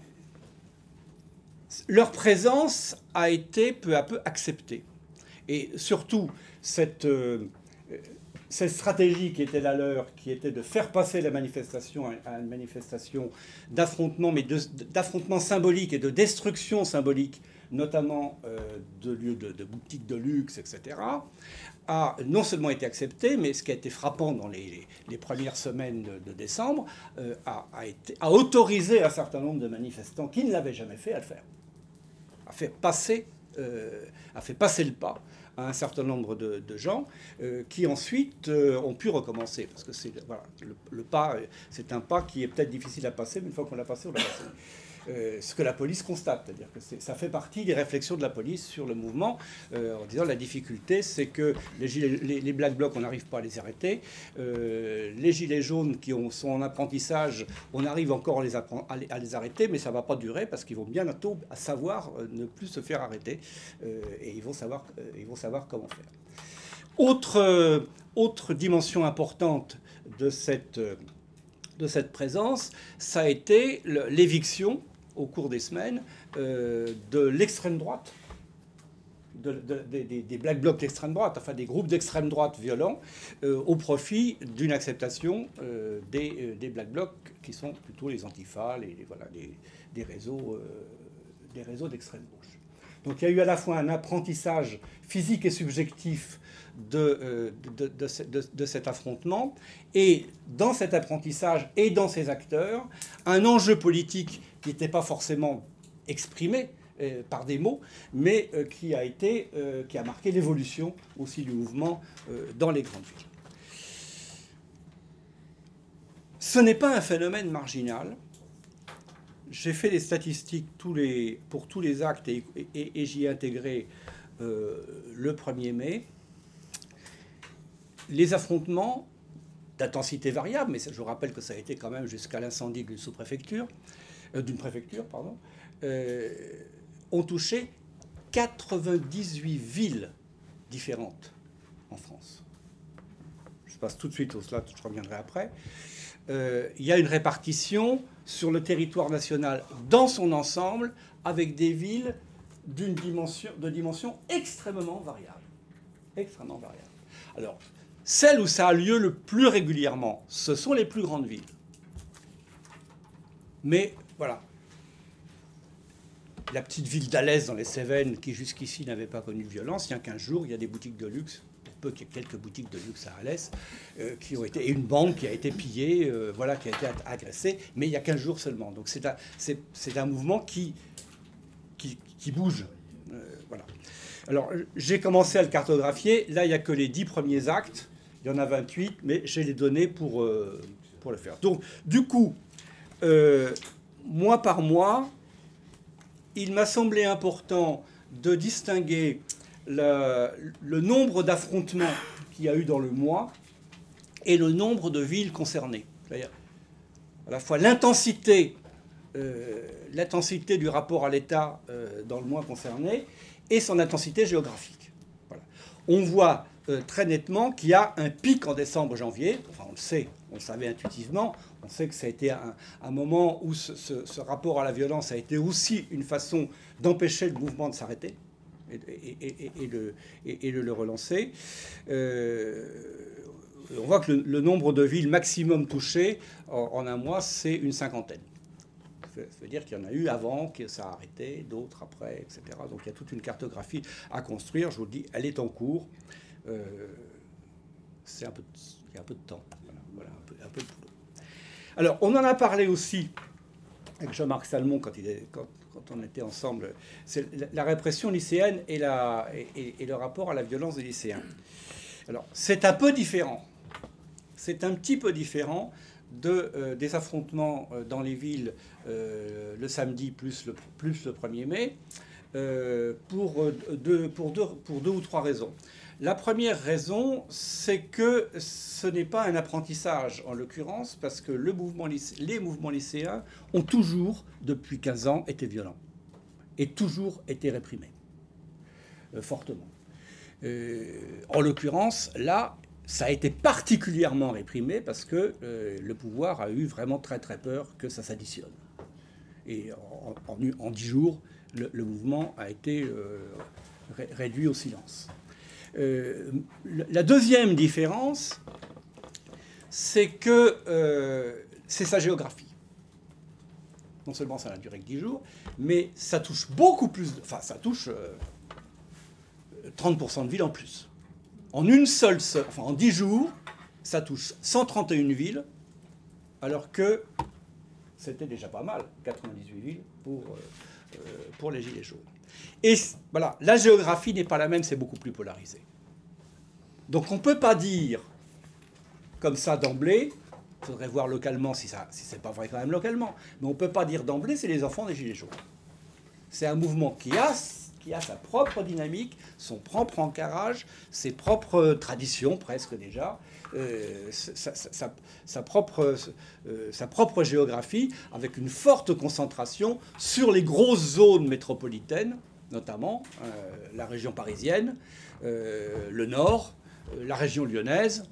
leur présence a été peu à peu acceptée. Et surtout, cette... Euh, cette stratégie qui était la leur, qui était de faire passer la manifestation à une manifestation d'affrontement, mais de, d'affrontement symbolique et de destruction symbolique, notamment euh, de lieux de, de boutiques de luxe, et cetera, a non seulement été acceptée, mais ce qui a été frappant dans les, les, les premières semaines de, de décembre, euh, a, a, été, a autorisé un certain nombre de manifestants qui ne l'avaient jamais fait à le faire, a fait passer, euh, a fait passer le pas à un certain nombre de, de gens euh, qui ensuite euh, ont pu recommencer. Parce que c'est, voilà, le, le pas, c'est un pas qui est peut-être difficile à passer, mais une fois qu'on l'a passé, on l'a passé. Euh, ce que la police constate, c'est-à-dire que c'est, ça fait partie des réflexions de la police sur le mouvement, euh, en disant la difficulté, c'est que les, gilets, les, les Black Blocs, on n'arrive pas à les arrêter. Euh, les gilets jaunes qui ont, sont en apprentissage, on arrive encore à les, appren- à les, à les arrêter, mais ça ne va pas durer parce qu'ils vont bientôt à savoir euh, ne plus se faire arrêter euh, et ils vont, savoir, euh, ils vont savoir comment faire. Autre, euh, autre dimension importante de cette, euh, de cette présence, ça a été le, l'éviction au cours des semaines, euh, de l'extrême droite, de, de, de, des, des Black Blocs d'extrême droite, enfin des groupes d'extrême droite violents, euh, au profit d'une acceptation euh, des, euh, des Black Blocs qui sont plutôt les antifas, les, les, voilà, les, des, réseaux, euh, des réseaux d'extrême gauche. Donc il y a eu à la fois un apprentissage physique et subjectif de, euh, de, de, de, de cet affrontement, et dans cet apprentissage et dans ces acteurs, un enjeu politique qui n'était pas forcément exprimé euh, par des mots, mais euh, qui a été, euh, qui a marqué l'évolution aussi du mouvement euh, dans les grandes villes. Ce n'est pas un phénomène marginal. J'ai fait des statistiques tous les, pour tous les actes et, et, et j'y ai intégré euh, le premier mai, les affrontements d'intensité variable, mais je vous rappelle que ça a été quand même jusqu'à l'incendie d'une sous-préfecture, euh, d'une préfecture, pardon, euh, ont touché quatre-vingt-dix-huit villes différentes en France. Je passe tout de suite au slide, je reviendrai après. Euh, il y a une répartition sur le territoire national dans son ensemble avec des villes d'une dimension, de dimension extrêmement variable. Extrêmement variable. Alors, celles où ça a lieu le plus régulièrement, ce sont les plus grandes villes. Mais voilà. La petite ville d'Alès dans les Cévennes, qui jusqu'ici n'avait pas connu de violence, il y a quinze jours, il y a des boutiques de luxe, pour peu qu'il y ait quelques boutiques de luxe à Alès, euh, qui ont été, et une banque qui a été pillée, euh, voilà, qui a été agressée, mais il y a quinze jours seulement. Donc c'est un, c'est, c'est un mouvement qui, qui, qui bouge. Euh, voilà. Alors j'ai commencé à le cartographier. Là, il n'y a que les dix premiers actes. Il y en a vingt-huit, mais j'ai les données pour, euh, pour le faire. Donc, du coup, euh, mois par mois, il m'a semblé important de distinguer le, le nombre d'affrontements qu'il y a eu dans le mois et le nombre de villes concernées. C'est-à-dire à la fois l'intensité, euh, l'intensité du rapport à l'État euh, dans le mois concerné et son intensité géographique. Voilà. On voit euh, très nettement qu'il y a un pic en décembre-janvier. Enfin, on le sait, on le savait intuitivement. On sait que ça a été un, un moment où ce, ce, ce rapport à la violence a été aussi une façon d'empêcher le mouvement de s'arrêter et, et, et, et, le, et, et de le relancer. Euh, on voit que le, le nombre de villes maximum touchées en, en un mois, c'est une cinquantaine. Ça veut dire qu'il y en a eu avant, que ça a arrêté, d'autres après, et cetera. Donc il y a toute une cartographie à construire. Je vous le dis, elle est en cours. Euh, c'est un peu, il y a un peu de temps. Voilà, voilà un, peu, un peu de boulot. Alors, on en a parlé aussi avec Jean-Marc Salmon quand, il est, quand, quand on était ensemble. C'est la répression lycéenne et, la, et, et le rapport à la violence des lycéens. Alors, c'est un peu différent. C'est un petit peu différent de, euh, des affrontements dans les villes euh, le samedi plus le, plus le premier mai euh, pour, deux, pour, deux, pour deux ou trois raisons. La première raison, c'est que ce n'est pas un apprentissage, en l'occurrence, parce que le mouvement, les mouvements lycéens ont toujours, depuis quinze ans, été violents et toujours été réprimés, euh, fortement. Euh, en l'occurrence, là, ça a été particulièrement réprimé parce que euh, le pouvoir a eu vraiment très très peur que ça s'additionne. Et en, en, en dix jours, le, le mouvement a été euh, ré, réduit au silence. Euh, la deuxième différence, c'est que euh, c'est sa géographie. Non seulement ça n'a duré que dix jours, mais ça touche beaucoup plus, de, enfin ça touche euh, trente pour cent de villes en plus. En une seule, seule, enfin en dix jours, ça touche cent trente et une villes, alors que c'était déjà pas mal, quatre-vingt-dix-huit villes pour, euh, pour les Gilets jaunes. Et voilà, la géographie n'est pas la même, c'est beaucoup plus polarisé. Donc on ne peut pas dire, comme ça d'emblée, il faudrait voir localement si, ça, si c'est pas vrai quand même localement, mais on ne peut pas dire d'emblée c'est les enfants des Gilets jaunes. C'est un mouvement qui a, qui a sa propre dynamique, son propre ancrage, ses propres traditions presque déjà, euh, sa, sa, sa, sa, propre, euh, sa propre géographie, avec une forte concentration sur les grosses zones métropolitaines, notamment euh, la région parisienne, euh, le Nord, euh, la région lyonnaise,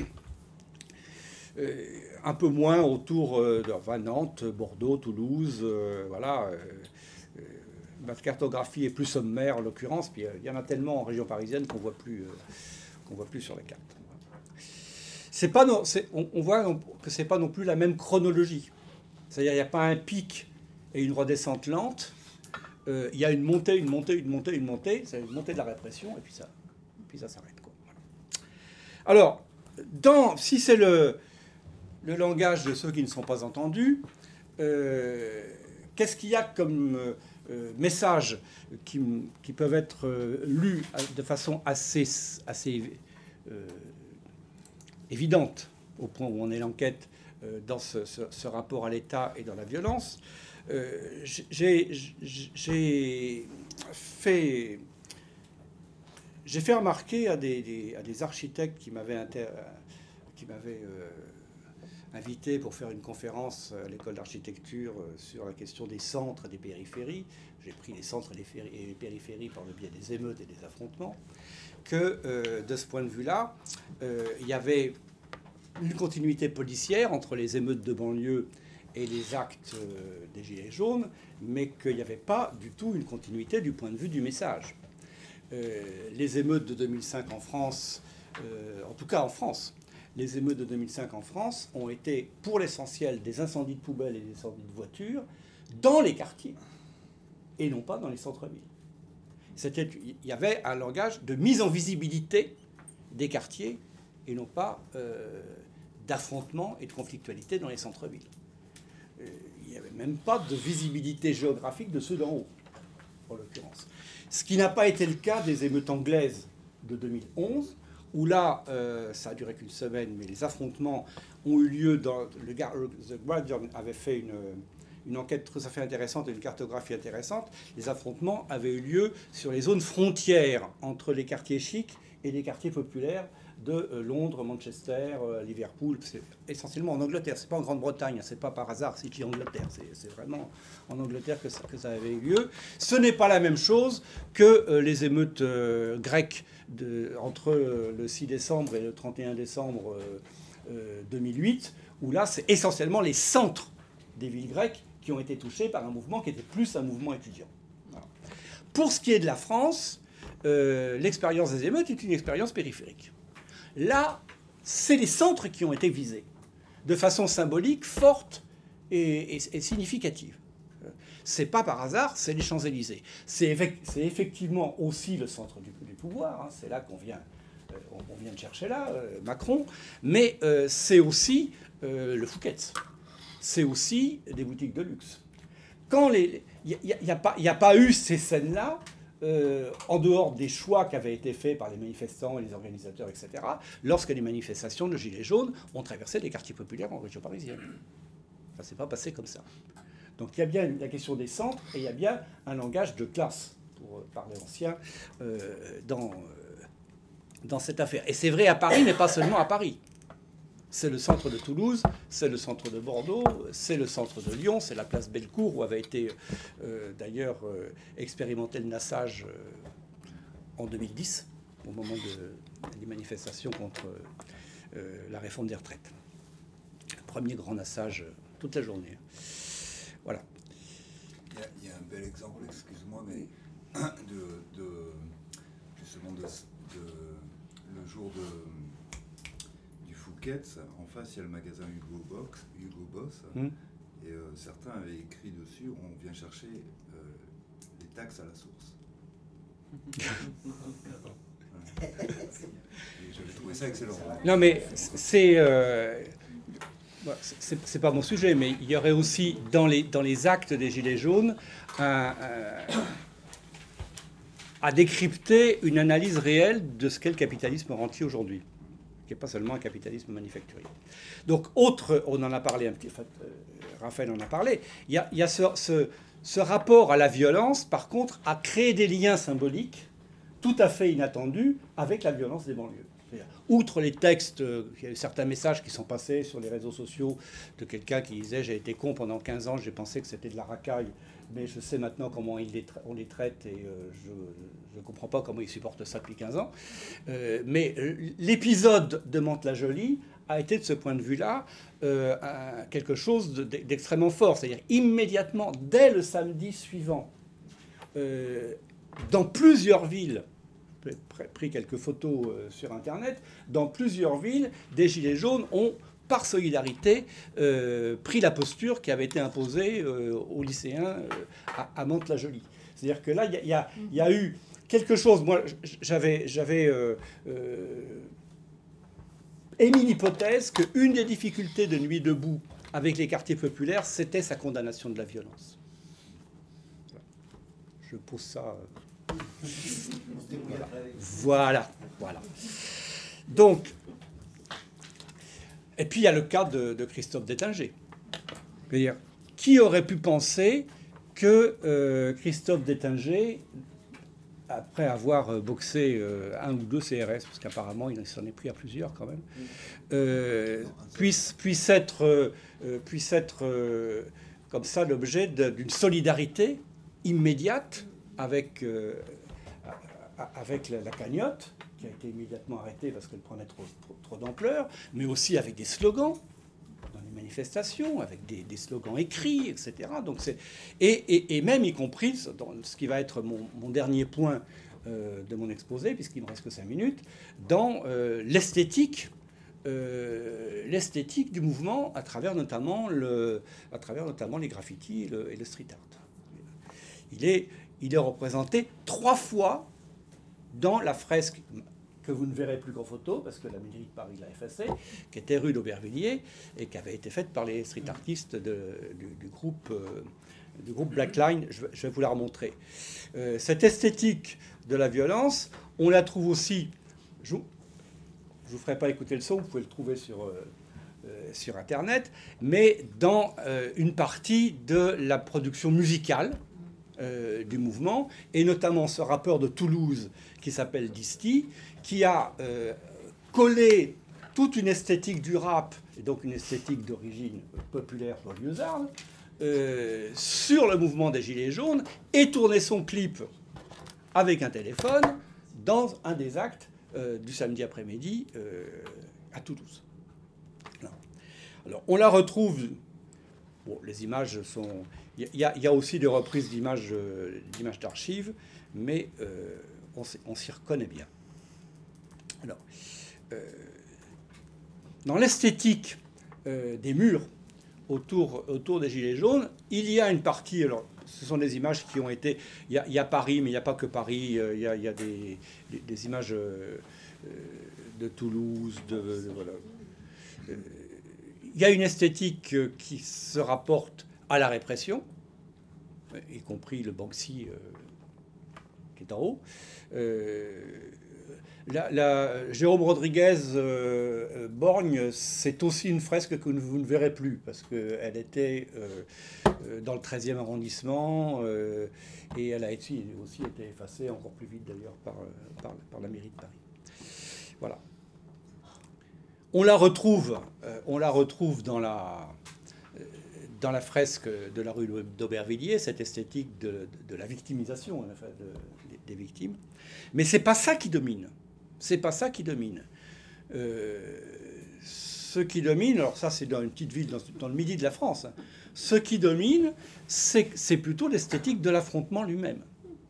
euh, un peu moins autour euh, de enfin, Nantes, Bordeaux, Toulouse, euh, voilà. Euh, euh, ma cartographie est plus sommaire en l'occurrence, puis il y en a tellement en région parisienne qu'on voit plus, euh, qu'on voit plus sur les cartes. C'est pas non, c'est, on, on voit que c'est pas non plus la même chronologie. C'est-à-dire il n'y a pas un pic et une redescente lente. Euh, il y a une montée, une montée, une montée, une montée. C'est une montée de la répression et puis ça, puis ça s'arrête. Quoi. Voilà. Alors, dans, si c'est le, le langage de ceux qui ne sont pas entendus, euh, qu'est-ce qu'il y a comme euh, messages qui, qui peuvent être euh, lus de façon assez, assez euh, évidente au point où on est l'enquête euh, dans ce, ce, ce rapport à l'État et dans la violence. Euh, j'ai, j'ai fait j'ai fait remarquer à des, des, à des architectes qui m'avaient inter... qui m'avaient euh, invité pour faire une conférence à l'école d'architecture sur la question des centres et des périphéries. J'ai pris les centres et les, féri... et les périphéries par le biais des émeutes et des affrontements. Que euh, de ce point de vue-là, euh, il y avait une continuité policière entre les émeutes de banlieue et les actes euh, des Gilets jaunes, mais qu'il n'y avait pas du tout une continuité du point de vue du message. Euh, les émeutes de deux mille cinq en France, euh, en tout cas en France, les émeutes de deux mille cinq en France ont été pour l'essentiel des incendies de poubelles et des incendies de voitures dans les quartiers et non pas dans les centres-villes. C'était, il y avait un langage de mise en visibilité des quartiers et non pas euh, d'affrontement et de conflictualité dans les centres-villes. Euh, il n'y avait même pas de visibilité géographique de ceux d'en haut, en l'occurrence. Ce qui n'a pas été le cas des émeutes anglaises de deux mille onze, où là, euh, ça a duré qu'une semaine, mais les affrontements ont eu lieu dans... Le The Guardian avait fait une, une enquête tout à fait intéressante et une cartographie intéressante. Les affrontements avaient eu lieu sur les zones frontières entre les quartiers chics et les quartiers populaires de euh, Londres, Manchester, euh, Liverpool. C'est essentiellement en Angleterre. C'est pas en Grande-Bretagne. C'est pas par hasard si je dis Angleterre. C'est vraiment en Angleterre que ça, que ça avait eu lieu. Ce n'est pas la même chose que euh, les émeutes euh, grecques de, entre euh, le six décembre et le trente et un décembre euh, euh, deux mille huit, où là, c'est essentiellement les centres des villes grecques qui ont été touchés par un mouvement qui était plus un mouvement étudiant. Voilà. Pour ce qui est de la France, euh, l'expérience des émeutes est une expérience périphérique. Là, c'est les centres qui ont été visés, de façon symbolique, forte et, et, et significative. C'est pas par hasard, c'est les Champs-Élysées. C'est effectivement aussi le centre du, du pouvoir, hein, c'est là qu'on vient, euh, on, on vient de chercher là, euh, Macron, mais euh, c'est aussi euh, le Fouquet's. C'est aussi des boutiques de luxe. Quand les, il n'y a, a, a pas eu ces scènes-là, Euh, en dehors des choix qui avaient été faits par les manifestants et les organisateurs, et cetera, lorsque les manifestations de Gilets jaunes ont traversé les quartiers populaires en région parisienne. Ça ne s'est pas passé comme ça. Donc il y a bien la question des centres et il y a bien un langage de classe, pour parler ancien, euh, dans, euh, dans cette affaire. Et c'est vrai à Paris, mais pas seulement à Paris. C'est le centre de Toulouse, c'est le centre de Bordeaux, c'est le centre de Lyon, c'est la place Bellecour où avait été euh, d'ailleurs euh, expérimenté le nassage euh, en deux mille dix, au moment de, des manifestations contre euh, la réforme des retraites. Le premier grand nassage euh, toute la journée. Voilà. Il y a, il y a un bel exemple, excuse-moi, mais de, de justement de, de le jour de Fouquet's, en face, il y a le magasin Hugo Boss, Hugo Boss mmh. et euh, certains avaient écrit dessus, on vient chercher euh, les taxes à la source. J'avais trouvé ça excellent. Non, mais c'est... Euh, c'est pas mon sujet, mais il y aurait aussi, dans les, dans les actes des Gilets jaunes, un, un, à décrypter une analyse réelle de ce qu'est le capitalisme rentier aujourd'hui, qui n'est pas seulement un capitalisme manufacturier. Donc, autre, on en a parlé un petit peu, euh, Raphaël en a parlé, il y a, il y a ce, ce, ce rapport à la violence, par contre, à créer des liens symboliques tout à fait inattendus avec la violence des banlieues. Outre les textes, il y a eu certains messages qui sont passés sur les réseaux sociaux de quelqu'un qui disait « J'ai été con pendant quinze ans, j'ai pensé que c'était de la racaille, mais je sais maintenant comment ils les on les traite et euh, je ne comprends pas comment ils supportent ça depuis quinze ans. Euh, » Mais l'épisode de Mantes-la-Jolie a été, de ce point de vue-là, euh, quelque chose d'extrêmement fort. C'est-à-dire immédiatement, dès le samedi suivant, euh, dans plusieurs villes, pris quelques photos sur Internet, dans plusieurs villes, des Gilets jaunes ont, par solidarité, euh, pris la posture qui avait été imposée euh, aux lycéens euh, à, à Mantes-la-Jolie. C'est-à-dire que là, il y, y, y a eu quelque chose... Moi, j'avais j'avais euh, euh, émis l'hypothèse qu'une des difficultés de Nuit debout avec les quartiers populaires, c'était sa condamnation de la violence. Je pose ça... Euh, Voilà. voilà, voilà. Donc, et puis il y a le cas de, de Christophe Détinger. C'est-à-dire, qui aurait pu penser que euh, Christophe Détinger après avoir boxé euh, un ou deux C R S, parce qu'apparemment il s'en est pris à plusieurs quand même, euh, puisse, puisse être, euh, puisse être euh, comme ça l'objet d'une solidarité immédiate avec, euh, avec la, la cagnotte, qui a été immédiatement arrêtée parce qu'elle prenait trop, trop, trop d'ampleur, mais aussi avec des slogans dans les manifestations, avec des, des slogans écrits, et cetera. Donc c'est, et, et, et même y compris, dans ce qui va être mon, mon dernier point euh, de mon exposé, puisqu'il ne me reste que cinq minutes, dans euh, l'esthétique, euh, l'esthétique du mouvement à travers notamment, le, à travers notamment les graffitis et le, et le street art. Il est, il est représenté trois fois dans la fresque que vous ne verrez plus qu'en photo, parce que la mairie de Paris l'a effacée, qui était rue d'Aubervilliers et qui avait été faite par les street artistes de, du, du, groupe, euh, du groupe Black Line. Je, je vais vous la remontrer. Euh, cette esthétique de la violence, on la trouve aussi... Je ne vous ferai pas écouter le son, vous pouvez le trouver sur, euh, euh, sur Internet, mais dans euh, une partie de la production musicale euh, du mouvement, et notamment ce rappeur de Toulouse qui s'appelle Disty, qui a euh, collé toute une esthétique du rap, et donc une esthétique d'origine populaire banlieusarde, euh, sur le mouvement des Gilets jaunes, et tourné son clip avec un téléphone dans un des actes euh, du samedi après-midi euh, à Toulouse. Alors, alors, on la retrouve... Bon, les images sont... Il y, y, y a aussi des reprises d'images euh, d'images d'archives, mais euh, on s'y reconnaît bien. Alors, euh, dans l'esthétique euh, des murs autour, autour des Gilets jaunes, il y a une partie... Alors, ce sont des images qui ont été... Il y a, il y a Paris, mais il n'y a pas que Paris. Il y a, il y a des, des, des images euh, de Toulouse, de... de voilà. Euh, il y a une esthétique qui se rapporte à la répression, y compris le Banksy euh, qui est en haut. Euh, la, la, Jérôme Rodriguez euh, Borgne, c'est aussi une fresque que vous ne verrez plus, parce qu'elle était euh, dans le treizième arrondissement, euh, et elle a aussi, aussi été effacée encore plus vite d'ailleurs par, par, par la mairie de Paris. Voilà. On la retrouve, euh, on la retrouve dans la, euh, dans la fresque de la rue d'Aubervilliers, cette esthétique de, de, de la victimisation enfin, de, de, des victimes. Mais c'est pas ça qui domine. C'est pas ça qui domine. Euh, ce qui domine, alors ça c'est dans une petite ville dans, dans le midi de la France, hein, ce qui domine, c'est plutôt l'esthétique de l'affrontement lui-même.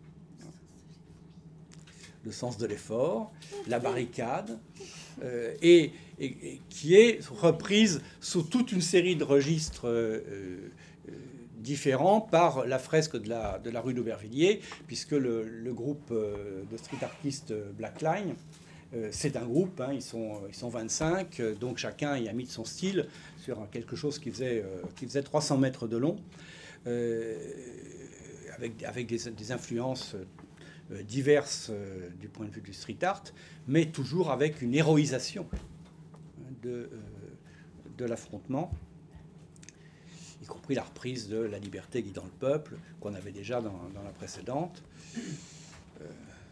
Le sens de l'effort, la barricade, euh, et, et, et qui est reprise sous toute une série de registres euh, euh, différents par la fresque de la, de la rue d'Aubervilliers, puisque le, le groupe euh, de street artistes Black Line, euh, c'est un groupe, hein, ils, sont, ils sont vingt-cinq, euh, donc chacun y a mis de son style sur quelque chose qui faisait, euh, qui faisait trois cents mètres de long, euh, avec, avec des, des influences diverses euh, du point de vue du street art, mais toujours avec une héroïsation de, euh, de l'affrontement, y compris la reprise de La liberté guidant le peuple, qu'on avait déjà dans, dans la précédente. Euh,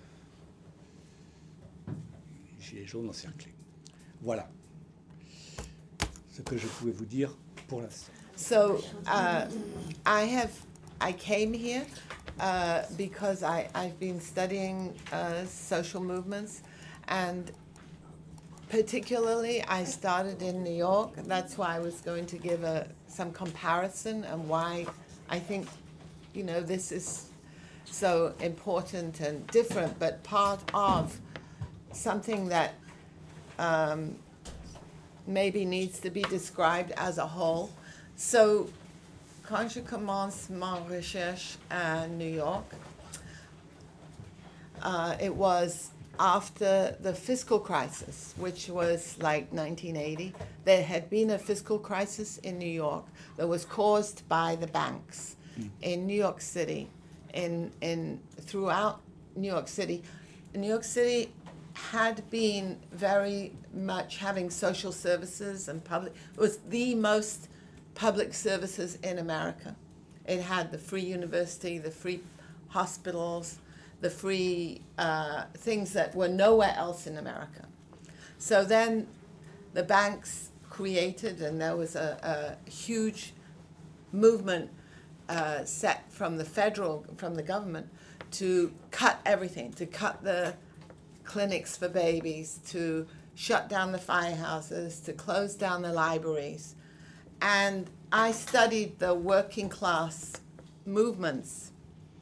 Gilets jaunes encerclés. Voilà ce que je pouvais vous dire pour l'instant. So, uh, I have, I came here Uh, because I, I've been studying uh, social movements, and particularly I started in New York. That's why I was going to give a, some comparison and why I think, you know, this is so important and different, but part of something that um, maybe needs to be described as a whole. So, quand je commence ma recherche à New York, uh, it was after the fiscal crisis, which was like nineteen eighty. There had been a fiscal crisis in New York that was caused by the banks mm. in New York City, in, in throughout New York City. New York City had been very much having social services and public, it was the most public services in America. It had the free university, the free hospitals, the free uh, things that were nowhere else in America. So then the banks created, and there was a, a huge movement uh, set from the federal, from the government, to cut everything, to cut the clinics for babies, to shut down the firehouses, to close down the libraries. And I studied the working class movements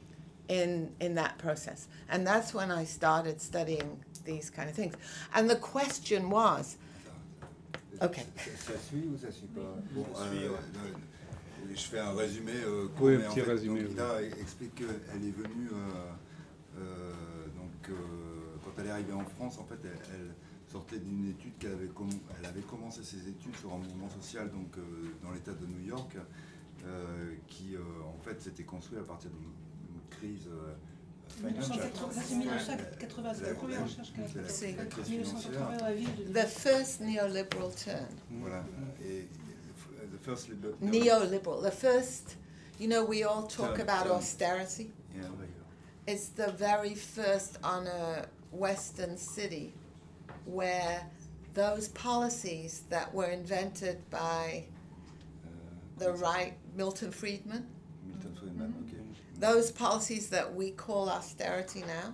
in, in that process. And that's when I started studying these kind of things. And the question was, okay. Ça, ça suit ou ça suit pas? Bon, euh, euh, je fais un résumé euh, court, Oui, un mais en petit fait, résumé, donc, oui. là, explique qu'elle est venue, euh, euh, donc, euh, quand elle est arrivée en France, en fait, elle, elle sortait d'une étude qu'elle avait, comm elle avait commencé ses études sur un mouvement social donc, euh, dans l'État de New York, euh, qui, euh, en fait, s'était construit à partir d'une crise euh, financière. C'est mille neuf cent quatre-vingts, c'est la première recherche qu'elle a faite. La crise mille neuf cent financière. quatre-vingts, la ville de New The York. first neoliberal turn. Voilà. Et the first liber- Neoliberal. The first, you know, we all talk Turn, about turn. austerity. Yeah, It's the very first on a Western city where those policies that were invented by the right, Milton Friedman, Milton Friedman, ok. those policies that we call austerity now,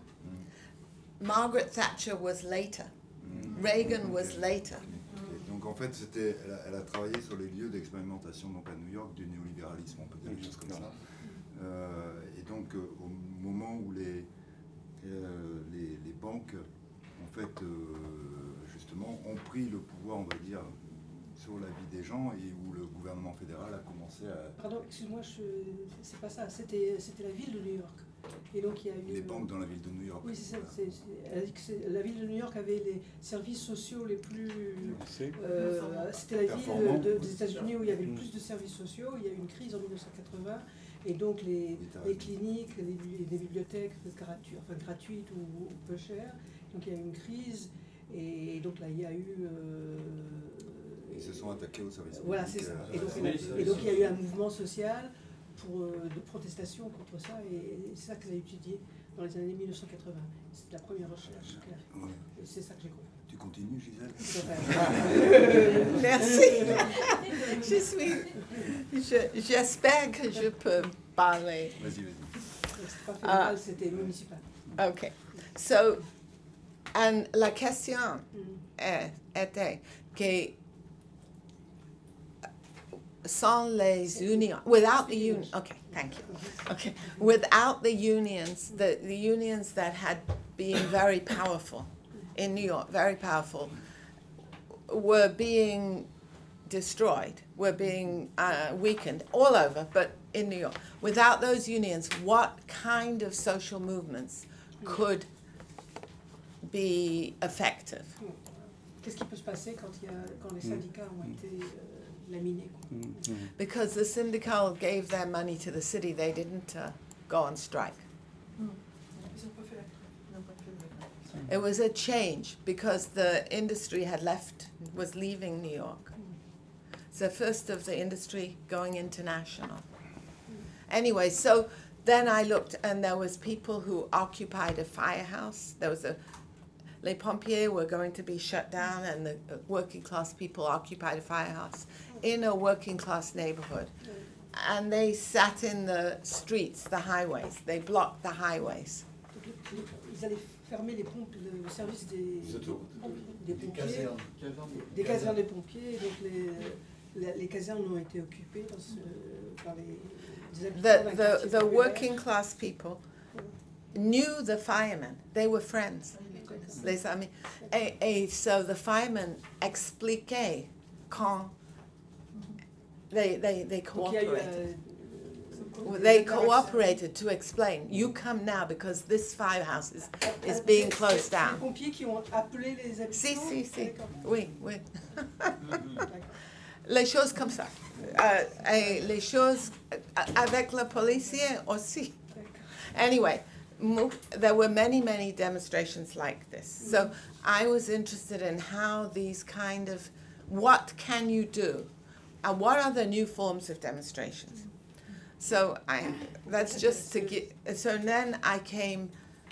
Mm. Margaret Thatcher was later. Mm. Reagan Ok. was later. Ok. Donc en fait, c'était, elle, a, elle a travaillé sur les lieux d'expérimentation donc à New York du néolibéralisme, on peut dire des choses comme ça. Euh, et donc euh, au moment où les, euh, les, les banques, en fait, euh, justement, ont pris le pouvoir, on va dire, sur la vie des gens et où le gouvernement fédéral a commencé à... Pardon, excuse-moi, je... c'est pas ça, c'était c'était la ville de New York. Et donc il y a eu... Les banques dans la ville de New York. Oui, c'est ça. c'est- c'est- Elle a dit que c'est- la ville de New York avait les services sociaux les plus... euh, c'était la ville Performants. de- des États-Unis où il y avait le Mm. plus de services sociaux. Il y a eu une crise en mille neuf cent quatre-vingts. Et donc les, les cliniques, les, bibli- les bibliothèques gratuites, enfin, gratuites ou, ou peu chères. Donc il y a eu une crise. Et donc là, il y a eu... euh, Ils se sont attaqués aux services Voilà, publics, c'est ça. euh, Et donc, euh, et donc il y a eu un mouvement social pour, euh, de protestation contre ça, et c'est ça qu'elle a étudié dans les années mille neuf cent quatre-vingts. C'est la première recherche qu'elle a faite. Ouais. Et c'est ça que j'ai compris. Tu continues, Gisèle? Merci. Je suis. je- J'espère que je peux parler. Vas-y, vas-y. C'était pas fédéral, c'était municipal. Okay. So, and la question Mm. est- était que sans les unions, without the union, okay, thank you. Okay, without the unions, the, the unions that had been very powerful in New York, very powerful, were being destroyed, were being uh, weakened all over, but in New York. Without those unions, what kind of social movements could be effective? Qu'est-ce qui peut se passer quand, il y a, quand les syndicats ont été euh, laminés quoi. Because the syndical gave their money to the city, they didn't uh, go on strike. It was a change because the industry had left, was leaving New York. It's the first of the industry going international. Anyway, so then I looked and there was people who occupied a firehouse. There was a, Les Pompiers were going to be shut down and the uh, working class people occupied a firehouse in a working class neighborhood. And they sat in the streets, the highways. They blocked the highways. Donc, les- les- ils allaient fermer les pompes, le service des, Les autoroutes. des pompiers, des casernes des pompiers. Donc les, les, les casernes ont été occupées dans ce, par les, des habitants The, d'un the, quartier the populaire. working class people knew the firemen. They were friends. Les amis. Et, et so the firemen expliquaient quand they, they, they Donc, il y a eu, cooperated. euh, They des cooperated to explain, you come now because this firehouse is, is being closed C'est down. les pompiers qui ont appelé les habitants. Si, si, si. D'accord. Oui, oui. D'accord. Les choses comme ça. Euh, et les choses euh, avec le policier aussi. Anyway, mo- there were many, many demonstrations like this. So I was interested in how these kind of, what can you do? And what are the new forms of demonstrations? So I, that's just to get, so then I came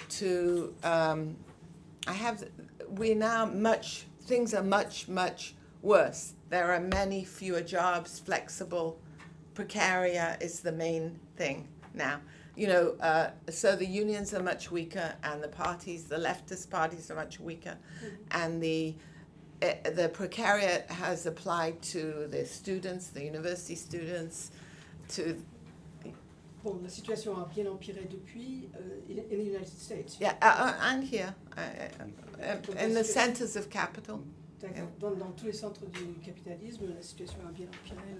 to, um, I have, we now much, things are much, much worse. There are many fewer jobs, flexible, precarious is the main thing now. You know, uh, so the unions are much weaker, and the parties, the leftist parties are much weaker, mm-hmm. and the uh, the precariat has applied to the students, the university students, to. Bon, la situation a bien empiré depuis uh, in, in the United States. Yeah, uh, and here, uh, uh, in the centers of capital. D'accord. Dans, dans tous les centres du capitalisme, la situation a bien empiré,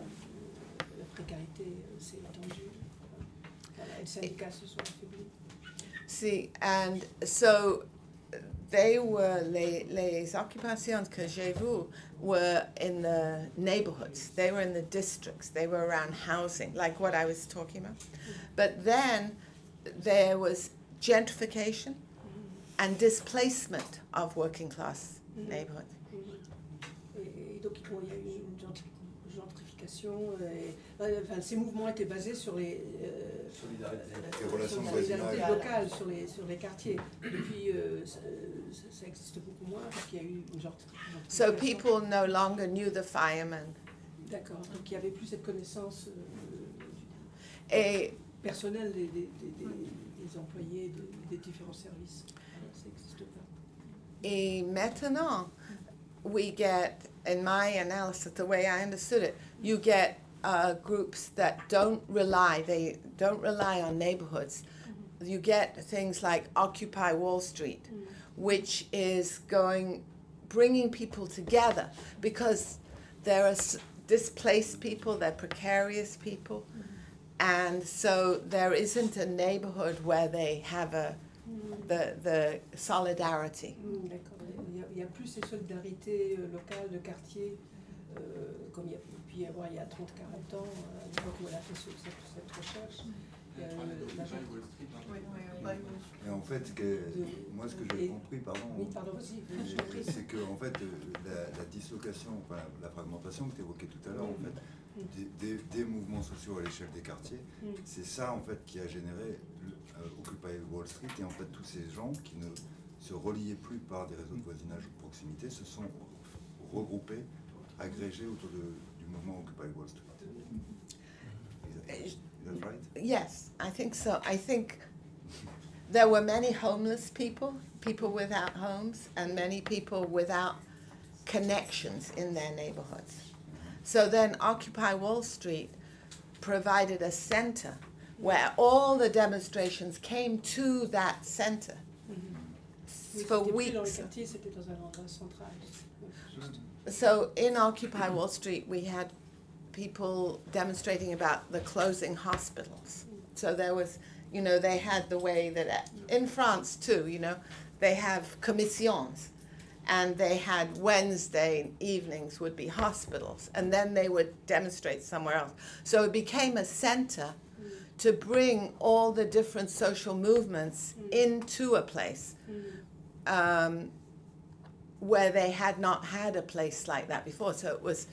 la précarité s'est étendue. Les syndicats se sont affaiblis. See, and so they were, les, les occupations que j'ai vues were in the neighborhoods. They were in the districts. They were around housing, like what I was talking about. Mm-hmm. But then there was gentrification mm-hmm. and displacement of working class mm-hmm. neighborhoods. Mm-hmm. Et, et donc bon, il y a eu une gentrification. Et, enfin, ces mouvements étaient basés sur les, euh, les relations solidarités locales, sur les, sur les quartiers. Depuis, euh, ça, ça existe beaucoup moins parce qu'il y a eu une gentrification. So people no longer knew the firemen. D'accord. Donc il n'y avait plus cette connaissance euh, Et personnelle des, des, des, des employés des, des différents services. Alors, ça n'existe pas. Et maintenant, we get, in my analysis, the way I understood it, you get uh, groups that don't rely, they don't rely on neighborhoods. Mm-hmm. You get things like Occupy Wall Street, mm-hmm. which is going, bringing people together because there are displaced people, they're precarious people, mm-hmm. and so there isn't a neighborhood where they have a, mm-hmm. the, the solidarity. Mm, d'accord. Il y a plus ces solidarités locales de quartier, euh, comme il y a pu y avoir il y a trente à quarante ans, à l'époque où elle a fait ce, cette, cette recherche. Euh, Et en fait, que, moi ce que j'ai compris, pardon, oui, pardon aussi, c'est que en fait, la, la dislocation, enfin, la fragmentation que tu évoquais tout à l'heure, en fait, des, des, des mouvements sociaux à l'échelle des quartiers, c'est ça en fait qui a généré le, euh, Occupy Wall Street, et en fait tous ces gens qui ne se reliaient plus par des réseaux de voisinage ou de proximité se sont regroupés, agrégés autour de, du mouvement Occupy Wall Street. Is that, is that right? Yes, I think so. I think there were many homeless people, people without homes, and many people without connections in their neighborhoods. So then Occupy Wall Street provided a center where all the demonstrations came to that center. Oui, for plus weeks. Dans le quartier, c'était dans un endroit central. So in Occupy Wall Street, we had people demonstrating about the closing hospitals. So there was, you know, they had the way that, in France too, you know, they have commissions. And they had Wednesday evenings would be hospitals. And then they would demonstrate somewhere else. So it became a center to bring all the different social movements into a place. Um, where they had not had a place like that before. So it was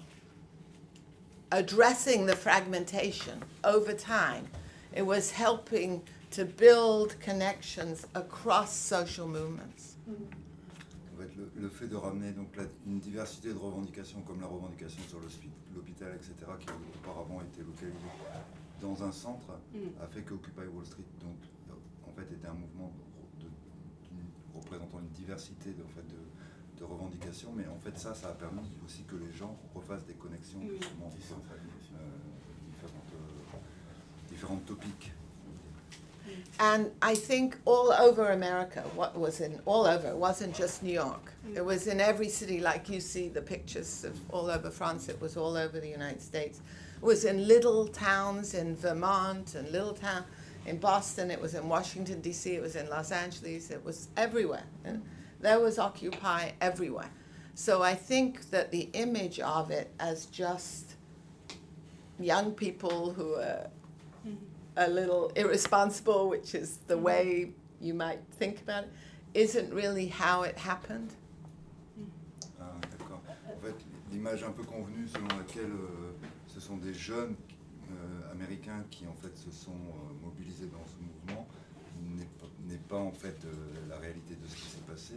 addressing the fragmentation over time. It was helping to build connections across social movements. En fait, le, le fait de ramener donc la, une diversité de revendications comme la revendication sur l'hôpital, et cetera, qui auparavant était localisée dans un centre, mm. a fait que Occupy Wall Street donc, en fait, était un mouvement représentant une diversité de, en fait, de, de revendications, mais en fait ça, ça a permis aussi que les gens refassent des connexions oui. justement, euh, différentes, euh, différentes topiques. And I think all over America, what was in all over, it wasn't just New York. It was in every city, like you see the pictures of all over France, it was all over the United States. It was in little towns in Vermont and little town. In Boston, it was in Washington, D C, it was in Los Angeles, it was everywhere. And there was Occupy everywhere. So I think that the image of it as just young people who are a little irresponsible, which is the way you might think about it, isn't really how it happened. Ah, d'accord. En fait, l'image un peu convenue selon laquelle euh, ce sont des jeunes euh, américains qui en fait se sont euh, mobilisés dans ce mouvement n'est pas en fait euh, la réalité de ce qui s'est passé.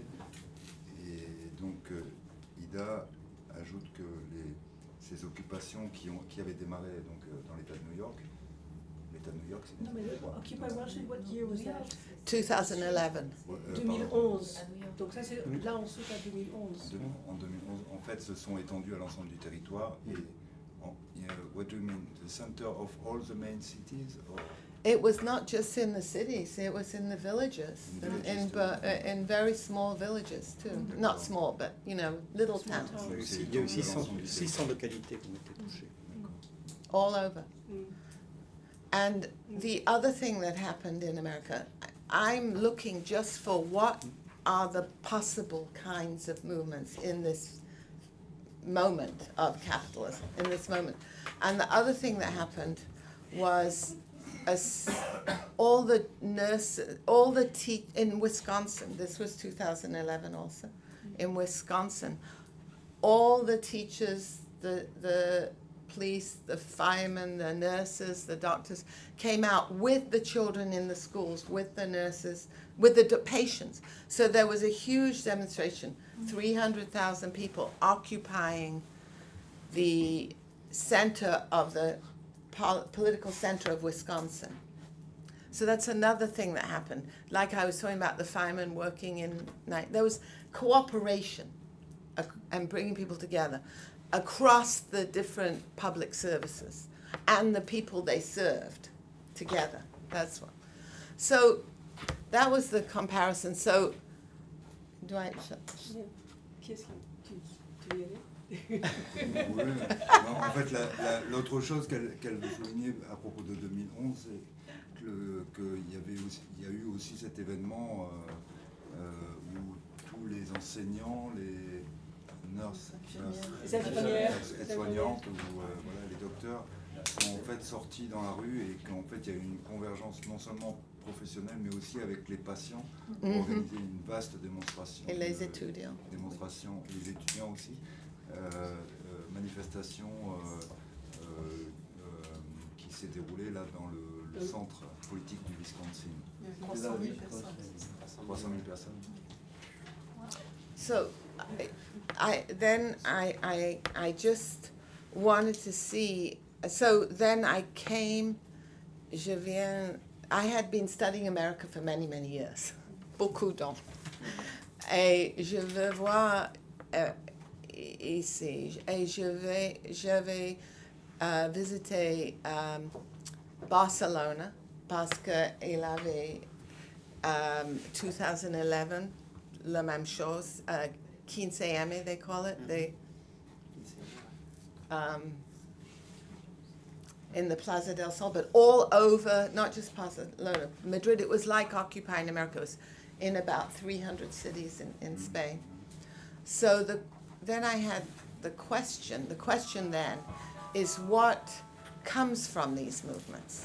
Et donc euh, Ida ajoute que les, ces occupations qui, ont, qui avaient démarré donc, euh, dans l'État de New York, l'État de New York, c'est... Non, mais Occupy Wall Street, what year was that? twenty eleven. Euh, deux mille onze. Donc ça, c'est Mm. là, on saute à deux mille onze. En deux mille onze, en fait, se sont étendus à l'ensemble du territoire. Et en, yeah, what do you mean? The center of all the main cities? Or? It was not just in the cities, it was in the villages, In in, villages in, too. bu- uh, in very small villages too. Mm. Not small, but, you know, little Small towns, towns. Il y a Donc, aussi- c'est il y a aussi étendu à l'ensemble du six cents territoire. localités qui ont été touchées. all over. Mm. And the other thing that happened in America, I'm looking just for what are the possible kinds of movements in this moment of capitalism, in this moment. And the other thing that happened was as all the nurses, all the te- in Wisconsin, this was two thousand eleven also, in Wisconsin, all the teachers, the, the police, the firemen, the nurses, the doctors came out with the children in the schools, with the nurses, with the d- patients. So there was a huge demonstration, three hundred thousand people occupying the center of the pol- political center of Wisconsin. So that's another thing that happened. Like I was talking about the firemen working in night, there was cooperation ac- and bringing people together across the different public services and the people they served together. That's what. So that was the comparison. So do I? sh- sh- Yeah. Qui est-ce qui... Tu, tu veux y aller? Oui, non, en fait, la- la- l'autre chose qu'elle qu'elle veut souligner à propos de deux mille onze, c'est que- qu'il y avait aussi, il y a eu aussi cet événement euh, euh, où tous les enseignants, les nurses, Les infirmières. les soignantes ou euh, voilà, les docteurs sont en fait sortis dans la rue et qu'en fait il y a eu une convergence non seulement professionnelle mais aussi avec les patients pour Mhm. organiser une vaste démonstration. Et les de- étudiants. Démonstration, et les étudiants aussi. Euh, euh, manifestation euh, euh, euh, qui s'est déroulée là dans le, le centre politique du Wisconsin. trois cent mille personnes. trois cent mille personnes. So, I, I then I, I I just wanted to see. So then I came. Je viens. I had been studying America for many many years, beaucoup temps. Et je veux voir euh, ici. Et je vais je vais euh, visiter euh, Barcelona parce que il avait um, two thousand eleven, la même chose, uh, quinze M, they call it, they, um, in the Plaza del Sol, but all over, not just Barcelona, Madrid, it was like occupying America. It was in about three hundred cities in, in Spain. So the, then I had the question, the question then is what comes from these movements?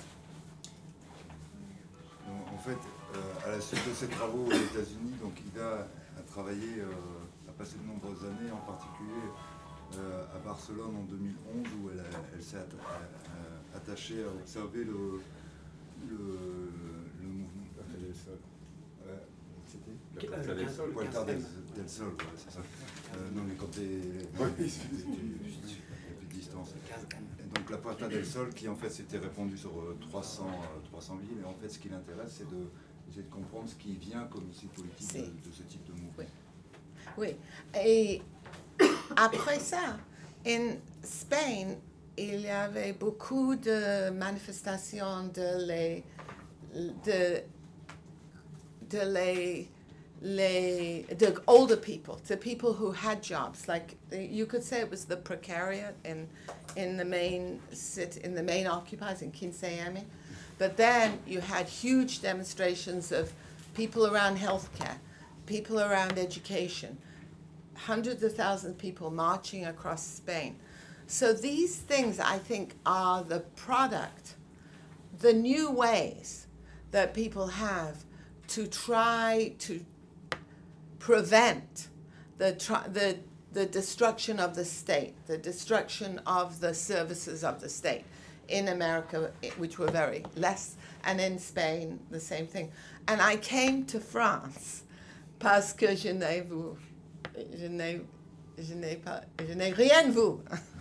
Donc, en fait, euh, à la suite de ses travaux aux États-Unis, donc Ida a travaillé, euh, a passé de nombreuses années, en particulier euh, à Barcelone en deux mille onze, où elle, a- elle s'est atta- a- a- attachée à observer le, le, le mouvement. Ouais, c'était Puerta del Sol. Puerta del, del Sol, ouais, c'est ça. Euh, non, mais quand t'es. Oui, il y a plus de distance. Et donc la Puerta del Sol qui en fait s'était répandue sur euh, trois cents, euh, trois cents villes. Et en fait, ce qui l'intéresse, c'est de, c'est de comprendre ce qui vient comme issue politique de, de ce type de mouvement. Oui. Et après ça, en Spain, il y avait beaucoup de manifestations de les, de, de les, les, the older people, the people who had jobs. Like you could say it was the precariat in, in the main city, in the main occupiers in quinze M. But then you had huge demonstrations of people around healthcare, people around education, hundreds of thousands of people marching across Spain. So these things, I think, are the product, the new ways that people have to try to prevent the, tr- the, the destruction of the state, the destruction of the services of the state. in America, which were very less, and in Spain, the same thing. And I came to France parce que je n'ai vous, je n'ai, je n'ai pas, je n'ai rien vu.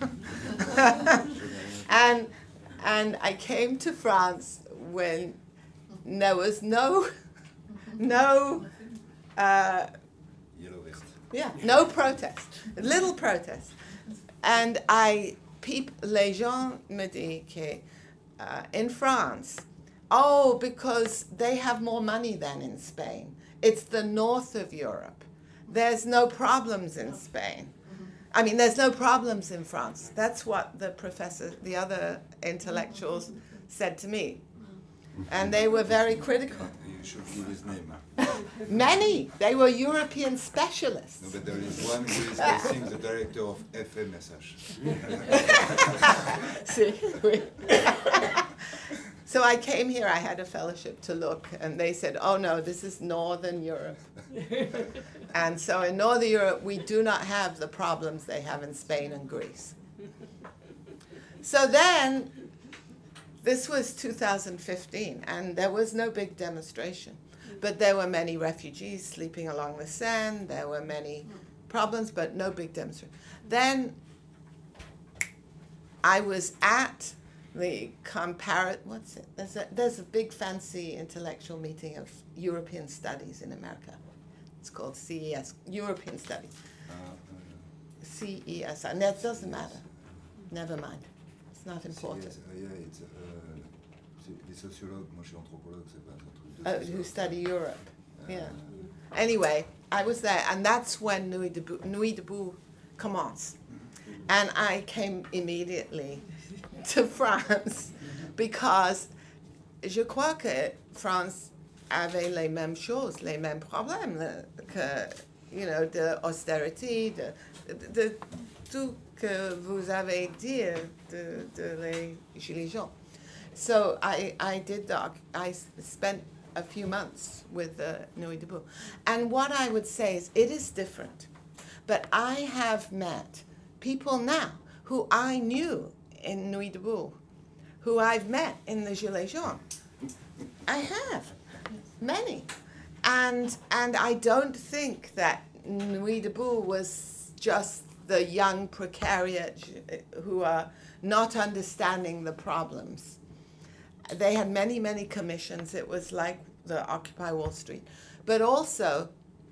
and and I came to France when there was no, no, uh, Yellow vest. yeah, no protest, little protest. And I, peop, les gens me disent que uh, in France, oh, because they have more money than in Spain. It's the north of Europe. There's no problems in Spain. I mean, there's no problems in France. That's what the professor, the other intellectuals said to me. And they were very critical. You should give his name. Many. They were European specialists. No, but there is one who is, I think, the director of F M S H. See, oui. So I came here, I had a fellowship to look, and they said, oh no, this is Northern Europe. And so in Northern Europe, we do not have the problems they have in Spain and Greece. So then, this was two thousand fifteen, and there was no big demonstration. But there were many refugees sleeping along the Seine, there were many problems, but no big demonstration. Then I was at the compar what's it? There's a, there's a big fancy intellectual meeting of European studies in America. It's called C E S, European Studies. Uh, C E S, and that doesn't matter. Never mind. It's not important. C S, uh, yeah, it's, uh, les sociologues, moi je suis anthropologue, c'est pas un truc de Uh, sociologue. who study Europe. Uh, Yeah. Anyway, I was there, and that's when Nuit debout, Nuit debout commence. And I came immediately to France because je crois que France avait les mêmes choses, les mêmes problèmes que, you know, de austérité, de, de, de tout que vous avez dit de, de les Gilets jaunes. So I, I did the, I spent a few months with uh, Nuit debout. And what I would say is it is different. But I have met people now who I knew in Nuit debout, who I've met in the Gilets jaunes. I have, many. And, and I don't think that Nuit debout was just the young precariat who are not understanding the problems. They had many, many commissions. It was like the Occupy Wall Street. But also,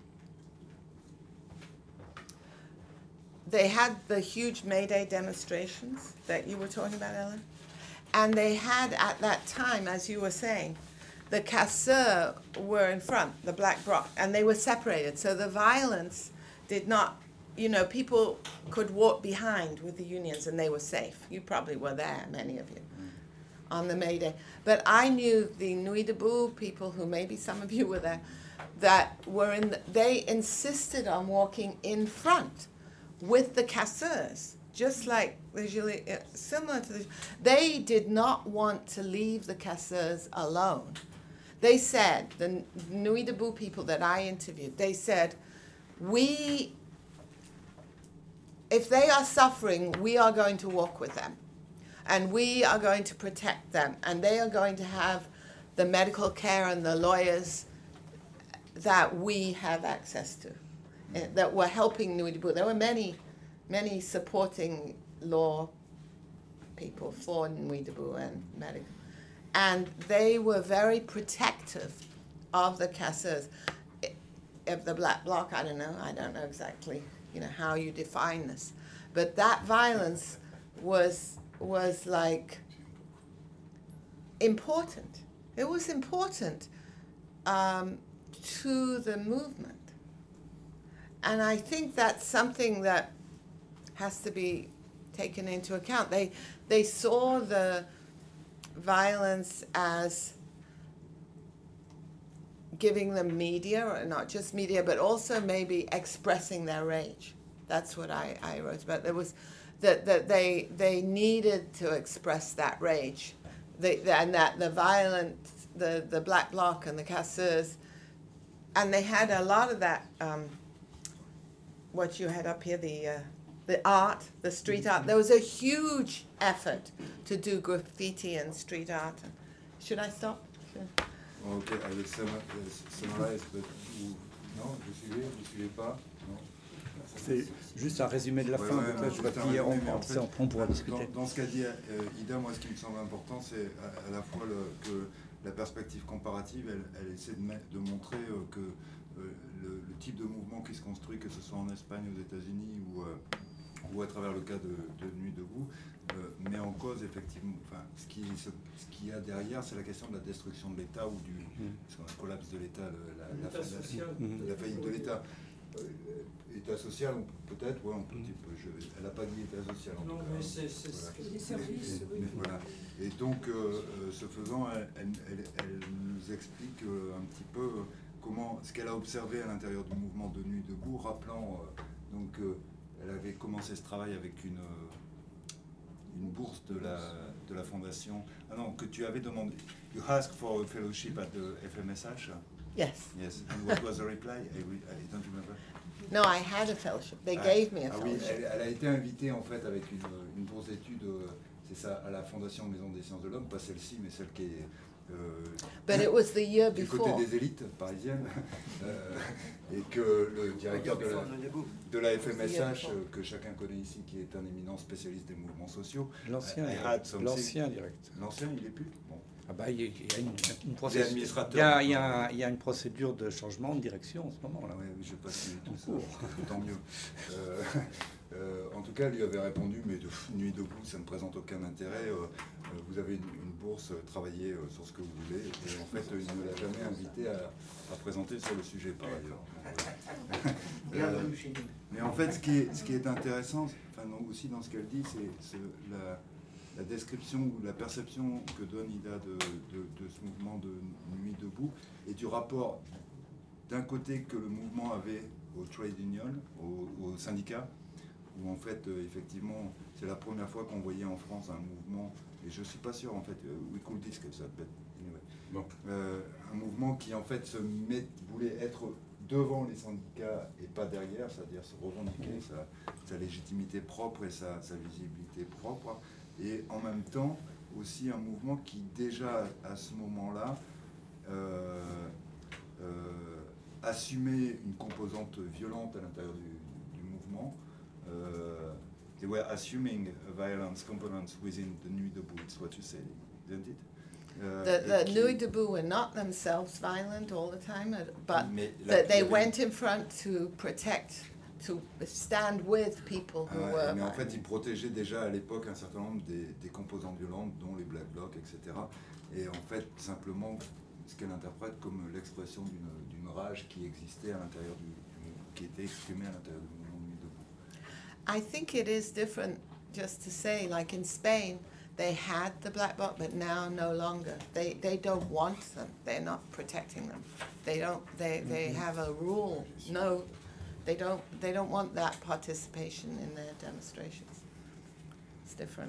they had the huge May Day demonstrations that you were talking about, Ellen. And they had, at that time, as you were saying, the casseurs were in front, the Black Bloc, and they were separated. So the violence did not, you know, people could walk behind with the unions and they were safe. You probably were there, many of you, on the May Day. But I knew the Nuit debout people, who maybe some of you were there, that were in, the, they insisted on walking in front with the casseurs, just like the Gilets, similar to the, they did not want to leave the casseurs alone. They said, the Nuit debout people that I interviewed, they said, we, if they are suffering, we are going to walk with them. And we are going to protect them. And they are going to have the medical care and the lawyers that we have access to, uh, that were helping Nuit debout. There were many, many supporting law people for Nuit debout and medical. And they were very protective of the casseurs. Of the Black Bloc, I don't know. I don't know exactly, you know, how you define this. But that violence was was like important. It was important um, to the movement. And I think that's something that has to be taken into account. They, they saw the violence as giving them media, or not just media, but also maybe expressing their rage. That's what I, I wrote about. There was that, that they, they needed to express that rage. They, and that the violent, the, the Black Bloc and the casseurs, and they had a lot of that, um, what you had up here, the uh, the art, the street art. There was a huge effort to do graffiti and street art. Should I stop? Should... Ok, I will summarize, but you, non, vous suivez, vous suivez pas, non. C'est juste un résumé de la ouais, fin, ouais, donc là, je ouais, vais plier, on, en on, fait, on pourra discuter. Dans, dans ce qu'a dit euh, Ida, moi ce qui me semble important, c'est à, à la fois le, que la perspective comparative, elle, elle essaie de, de montrer euh, que euh, le, le type de mouvement qui se construit, que ce soit en Espagne, aux États-Unis ou, euh, ou à travers le cas de, de Nuit debout, euh, met en cause effectivement, enfin, ce qui ce, ce qu'il y a derrière, c'est la question de la destruction de l'État ou du ce qu'on collapse de l'État, la, la, la, la, la faillite de l'État. Euh, état social, peut-être, ouais, on peut, je, elle n'a pas dit état social. En non, tout mais cas, c'est voilà. Des services. Et, oui. Voilà. Et donc, euh, ce faisant, elle, elle, elle, elle nous explique euh, un petit peu comment, ce qu'elle a observé à l'intérieur du mouvement de Nuit debout, rappelant, euh, donc, euh, elle avait commencé ce travail avec une, une bourse de la, de la fondation. Ah non, que tu avais demandé. You asked for a fellowship at the F M S H. Yes. Yes. And what was the reply? I, I don't remember. No, I had a fellowship. They ah, gave me a ah fellowship. Oui, elle, elle a été invitée en fait avec une, une bourse d'études, c'est ça, à la Fondation Maison des Sciences de l'Homme, pas celle-ci, mais celle qui est euh, But it was the year du before. côté des élites parisiennes, euh, et que le directeur de la, de la F M S H, euh, que chacun connaît ici, qui est un éminent spécialiste des mouvements sociaux, l'ancien, l'ancien direct. L'ancien, il est plus bon. Ah bah, il y a une, une procédure. Il y a, il y a, il y a une procédure de changement de direction en ce moment là. Oui, je ne sais pas si tout ça, tant mieux. Euh, euh, en tout cas, elle lui avait répondu, mais de Nuit debout, ça ne présente aucun intérêt. Euh, vous avez une, une bourse, travaillez euh, sur ce que vous voulez. Et en fait, il ne l'a jamais invité à, à présenter sur le sujet par ailleurs. euh, mais en fait, ce qui est, ce qui est intéressant, enfin, non, aussi dans ce qu'elle dit, c'est la la description ou la perception que donne Ida de, de, de ce mouvement de Nuit debout et du rapport d'un côté que le mouvement avait au trade union, au, au syndicat, où en fait, euh, effectivement, c'est la première fois qu'on voyait en France un mouvement, et je ne suis pas sûr, en fait, euh, we could discuss that, but anyway. Bon. Euh, un mouvement qui, en fait, se met, voulait être devant les syndicats et pas derrière, c'est-à-dire se revendiquer sa, sa légitimité propre et sa, sa visibilité propre. Et en même temps, aussi un mouvement qui, déjà à ce moment-là, euh, euh, assumait une composante violente à l'intérieur du, du mouvement. Euh, they were assuming a violence component within the Nuit debout, it's what you said, isn't it? Uh, the the Nuit debout were not themselves violent all the time, but that they went in front to protect, to stand with people who ah, were. Mais en fait, ils protégeaient déjà à l'époque un certain nombre des, des composantes violentes, dont les Black Blocs, et cetera. Et en fait, simplement, ce qu'elle interprète comme l'expression d'une rage qui existait à l'intérieur du, du, qui était exprimée à l'intérieur du mouvement Nuit debout. I think it is different, just to say, like in Spain, they had the Black Bloc, but now no longer. They they don't want them. They're not protecting them. They don't. They they mm-hmm. have a rule. No. They don't, they don't want that participation in their demonstrations. It's different.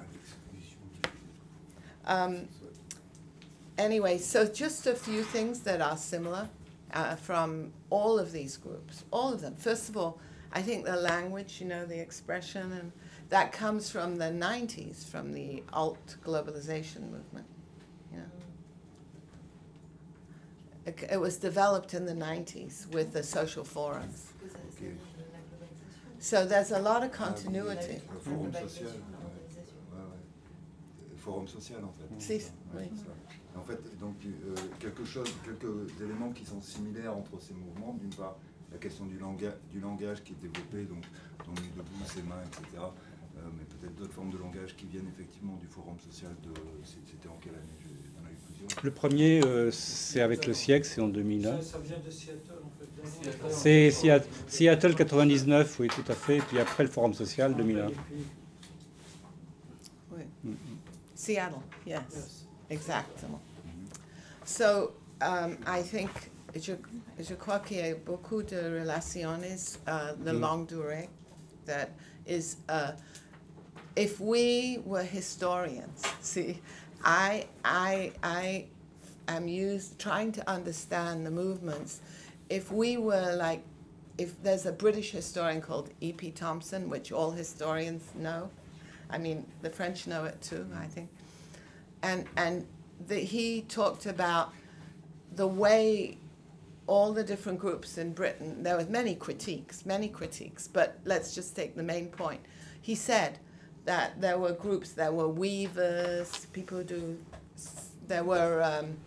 Um, anyway, so just a few things that are similar uh, from all of these groups, all of them. First of all, I think the language, you know, the expression, and that comes from the nineties, from the alt globalization movement. You know. It, it was developed in the nineties with the social forums. So there's a lot of continuity. Le forum social, ouais. Ouais, ouais. Forum social en fait. Si, ouais, oui. En fait, donc euh, quelque chose, quelques éléments qui sont similaires entre ces mouvements. D'une part, la question du langage, du langage qui est développé, donc dans Nuit debout, ses mains, et cetera. Euh, mais peut-être d'autres formes de langage qui viennent effectivement du forum social de. C'était en quelle année? Il y en a eu plusieurs. Le premier, euh, c'est avec le siècle, c'est en deux mille un. Ça, ça vient de Seattle en fait. C'est Seattle, Seattle quatre-vingt-dix-neuf, oui, tout à fait. Et puis après le Forum social, deux mille un. Oui. Mm-hmm. Seattle, yes, yes. Exactement. So, um, I think, je, je crois qu'il y a beaucoup de relaciones, uh, de mm. longue durée, that is, uh, if we were historians, see, I, I, I am used, trying to understand the movements. If we were like if there's a British historian called E P Thompson, which all historians know. I mean, the French know it too, I think. And, and the, he talked about the way all the different groups in Britain, there were many critiques, many critiques, but let's just take the main point. He said that there were groups, there were weavers, people who do, there were um,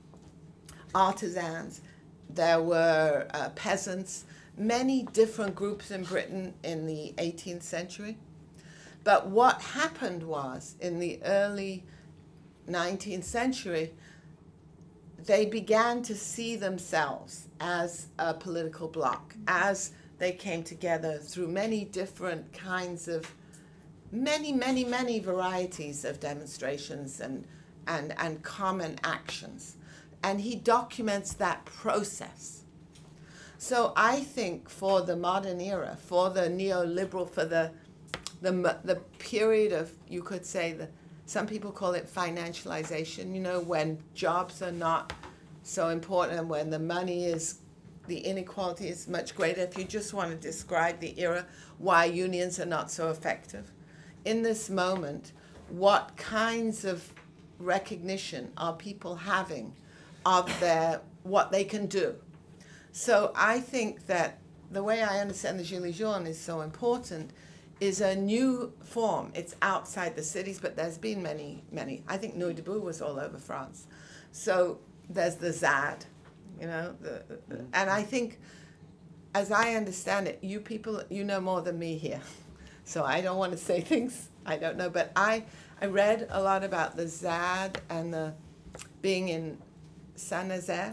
artisans, there were uh, peasants, many different groups in Britain in the eighteenth century. But what happened was, in the early nineteenth century, they began to see themselves as a political bloc, as they came together through many different kinds of, many, many, many varieties of demonstrations and, and, and common actions. And he documents that process. So I think for the modern era, for the neoliberal, for the, the, the period of, you could say, the, some people call it financialization, you know, when jobs are not so important, when the money is, the inequality is much greater. If you just want to describe the era, why unions are not so effective. In this moment, what kinds of recognition are people having of their, what they can do? So I think that the way I understand the Gilets jaunes is so important is a new form. It's outside the cities, but there's been many, many. I think Nuit Debout was all over France. So there's the Z A D, you know, the, the, and I think, as I understand it, you people, you know more than me here. So I don't want to say things I don't know, but I, I read a lot about the Z A D and the being in Saint-Nazaire.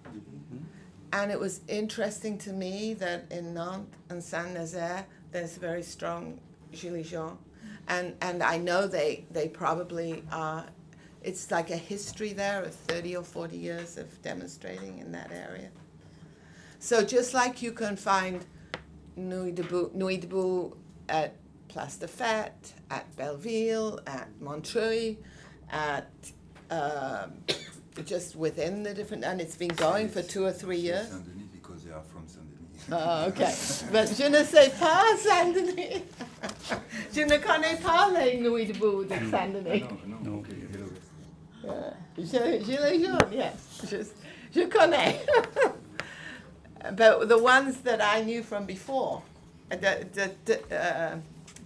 And it was interesting to me that in Nantes and Saint-Nazaire, there's very strong Gilets jaunes. And, and I know they, they probably are, it's like a history there of thirty or forty years of demonstrating in that area. So just like you can find Nuit Debout, Nuit Debout at Place de Fête, at Belleville, at Montreuil, at um, just within the different, and it's been going for two or three years. Saint-Denis, because they are from Saint-Denis. Oh, okay. Mais je ne sais pas Saint-Denis. Je ne connais pas les Nuits Debout de Saint-Denis. Non, non, ok, hello. Yeah. Je, Gilets jaunes, yes. Je, je connais. But the ones that I knew from before, the, the, the, uh,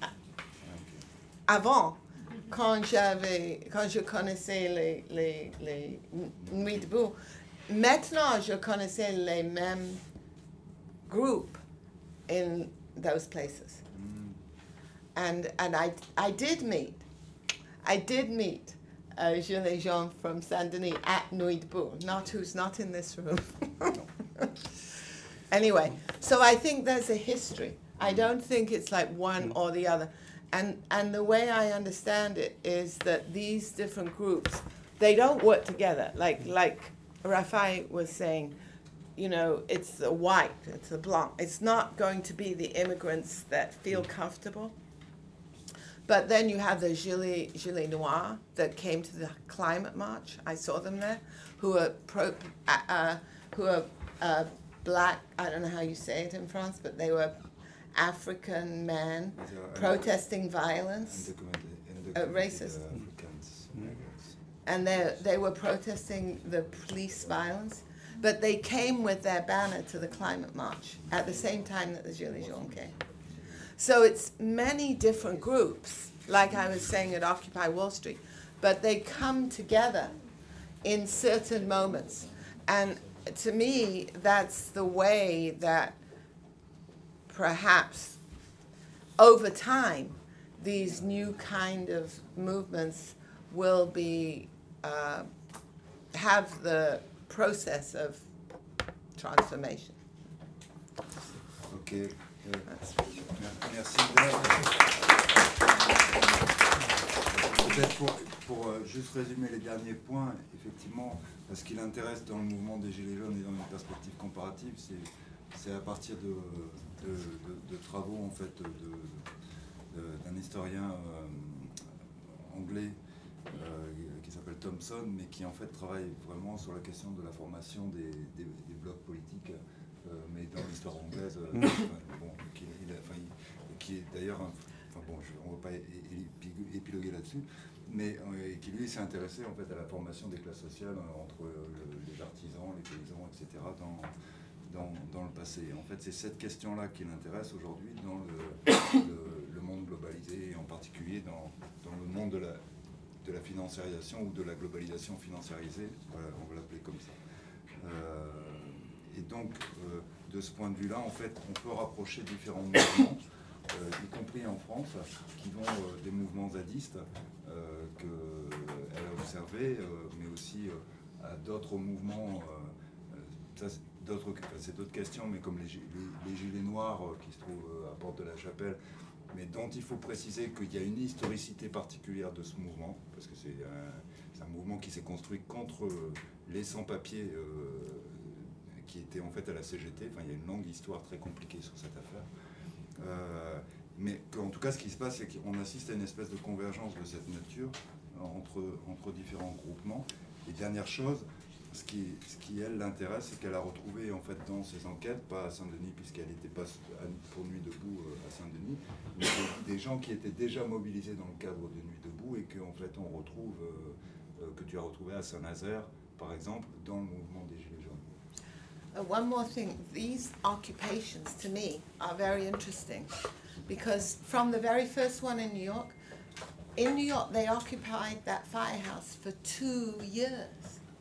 avant, quand j'avais, quand je connaissais les, les, les Nuits Debout, maintenant je connaissais les mêmes groups in those places. Mm. And, and I, I did meet, I did meet uh, Gilets jaunes from Saint-Denis at Nuit Debout, not who's not in this room. Anyway, so I think there's a history. I don't think it's like one or the other. And, and the way I understand it is that these different groups, they don't work together. Like, like Raphael was saying, you know, it's the white, it's the blanc. It's not going to be the immigrants that feel comfortable. But then you have the Gilets, Gilets Noirs that came to the climate march. I saw them there, who are, pro, uh, uh, who are uh, black, I don't know how you say it in France, but they were African men protesting violence, uh, racist. And they, they were protesting the police violence, but they came with their banner to the climate march at the same time that the Gilets jaunes came. So it's many different groups, like I was saying at Occupy Wall Street, but they come together in certain moments. And to me, that's the way that perhaps over time, these new kind of movements will be, uh, have the process of transformation. Ok. Euh, merci. Peut-être pour, pour euh, juste résumer les derniers points, effectivement, ce qui l'intéresse dans le mouvement des Gilets jaunes et dans une perspective comparative, c'est à partir de, de, de, de travaux en fait d'un historien euh, anglais euh, qui s'appelle Thompson, mais qui en fait travaille vraiment sur la question de la formation des, des, des blocs politiques euh, mais dans l'histoire anglaise, euh, enfin, bon, qui, il a, enfin, il, qui est d'ailleurs, enfin bon, je, on ne va pas épi- épiloguer là-dessus, mais euh, qui lui s'est intéressé en fait à la formation des classes sociales euh, entre le, les artisans, les paysans, et cetera dans, dans, dans le passé. Et en fait, c'est cette question-là qui l'intéresse aujourd'hui dans le, le, le monde globalisé, et en particulier dans, dans le monde de la, de la financiarisation ou de la globalisation financiarisée, voilà, on va l'appeler comme ça. Euh, et donc, euh, de ce point de vue-là, en fait, on peut rapprocher différents mouvements, euh, y compris en France, qui vont euh, des mouvements zadistes euh, qu'elle a observés, euh, mais aussi euh, à d'autres mouvements, euh, ça, d'autres, c'est d'autres questions, mais comme les, les, les gilets noirs euh, qui se trouvent à Porte de la Chapelle, mais dont il faut préciser qu'il y a une historicité particulière de ce mouvement, parce que c'est un, c'est un mouvement qui s'est construit contre les sans-papiers euh, qui étaient en fait à la C G T. Enfin, il y a une longue histoire très compliquée sur cette affaire. Euh, mais en tout cas, ce qui se passe, c'est qu'on assiste à une espèce de convergence de cette nature entre, entre différents groupements. Et dernière chose, ce qui, ce qui elle l'intéresse, c'est qu'elle a retrouvé en fait dans ses enquêtes, pas à Saint-Denis puisqu'elle n'était pas pour Nuit debout à Saint-Denis, mais des, des gens qui étaient déjà mobilisés dans le cadre de Nuit debout et qu'en fait on retrouve, euh, que tu as retrouvé à Saint-Nazaire par exemple, dans le mouvement des Gilets jaunes. Uh, one more thing, these occupations to me are very interesting because from the very first one in New York, in New York they occupied that firehouse for two years.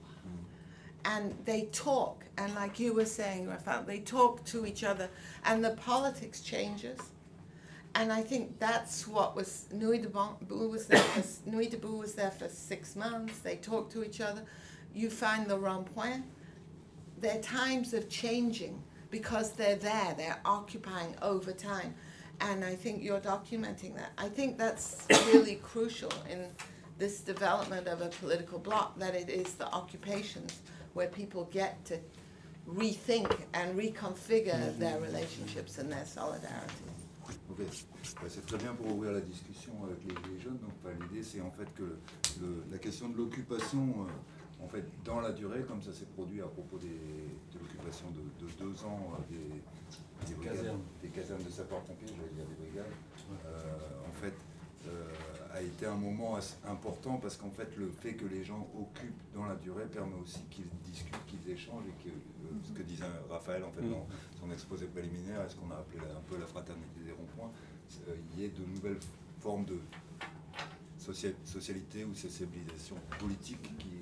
And they talk, and like you were saying, Raphael, they talk to each other, and the politics changes. And I think that's what was, Nuit debout was there for, Nuit debout was there for six months. They talk to each other. You find the rond-point. Their times of changing because they're there, they're occupying over time. And I think you're documenting that. I think that's really crucial in this development of a political bloc, that it is the occupations where people get to rethink and reconfigure mm-hmm. their relationships and their solidarity. Ok, c'est très bien pour ouvrir la discussion avec les Gilets jaunes. Donc, enfin, l'idée, c'est en fait que le, la question de l'occupation, euh, en fait, dans la durée, comme ça s'est produit à propos des, de l'occupation de, de deux ans euh, des, des, brigades, casernes. des casernes de sapeurs-pompiers, j'allais dire des brigades, euh, en fait, euh, a été un moment important parce qu'en fait, le fait que les gens occupent dans la durée permet aussi qu'ils discutent, qu'ils échangent et que, euh, ce que disait Raphaël en fait dans son exposé préliminaire, est-ce qu'on a appelé un peu la fraternité des ronds-points, euh, il y ait de nouvelles formes de social, socialité ou sociabilisation politique qui,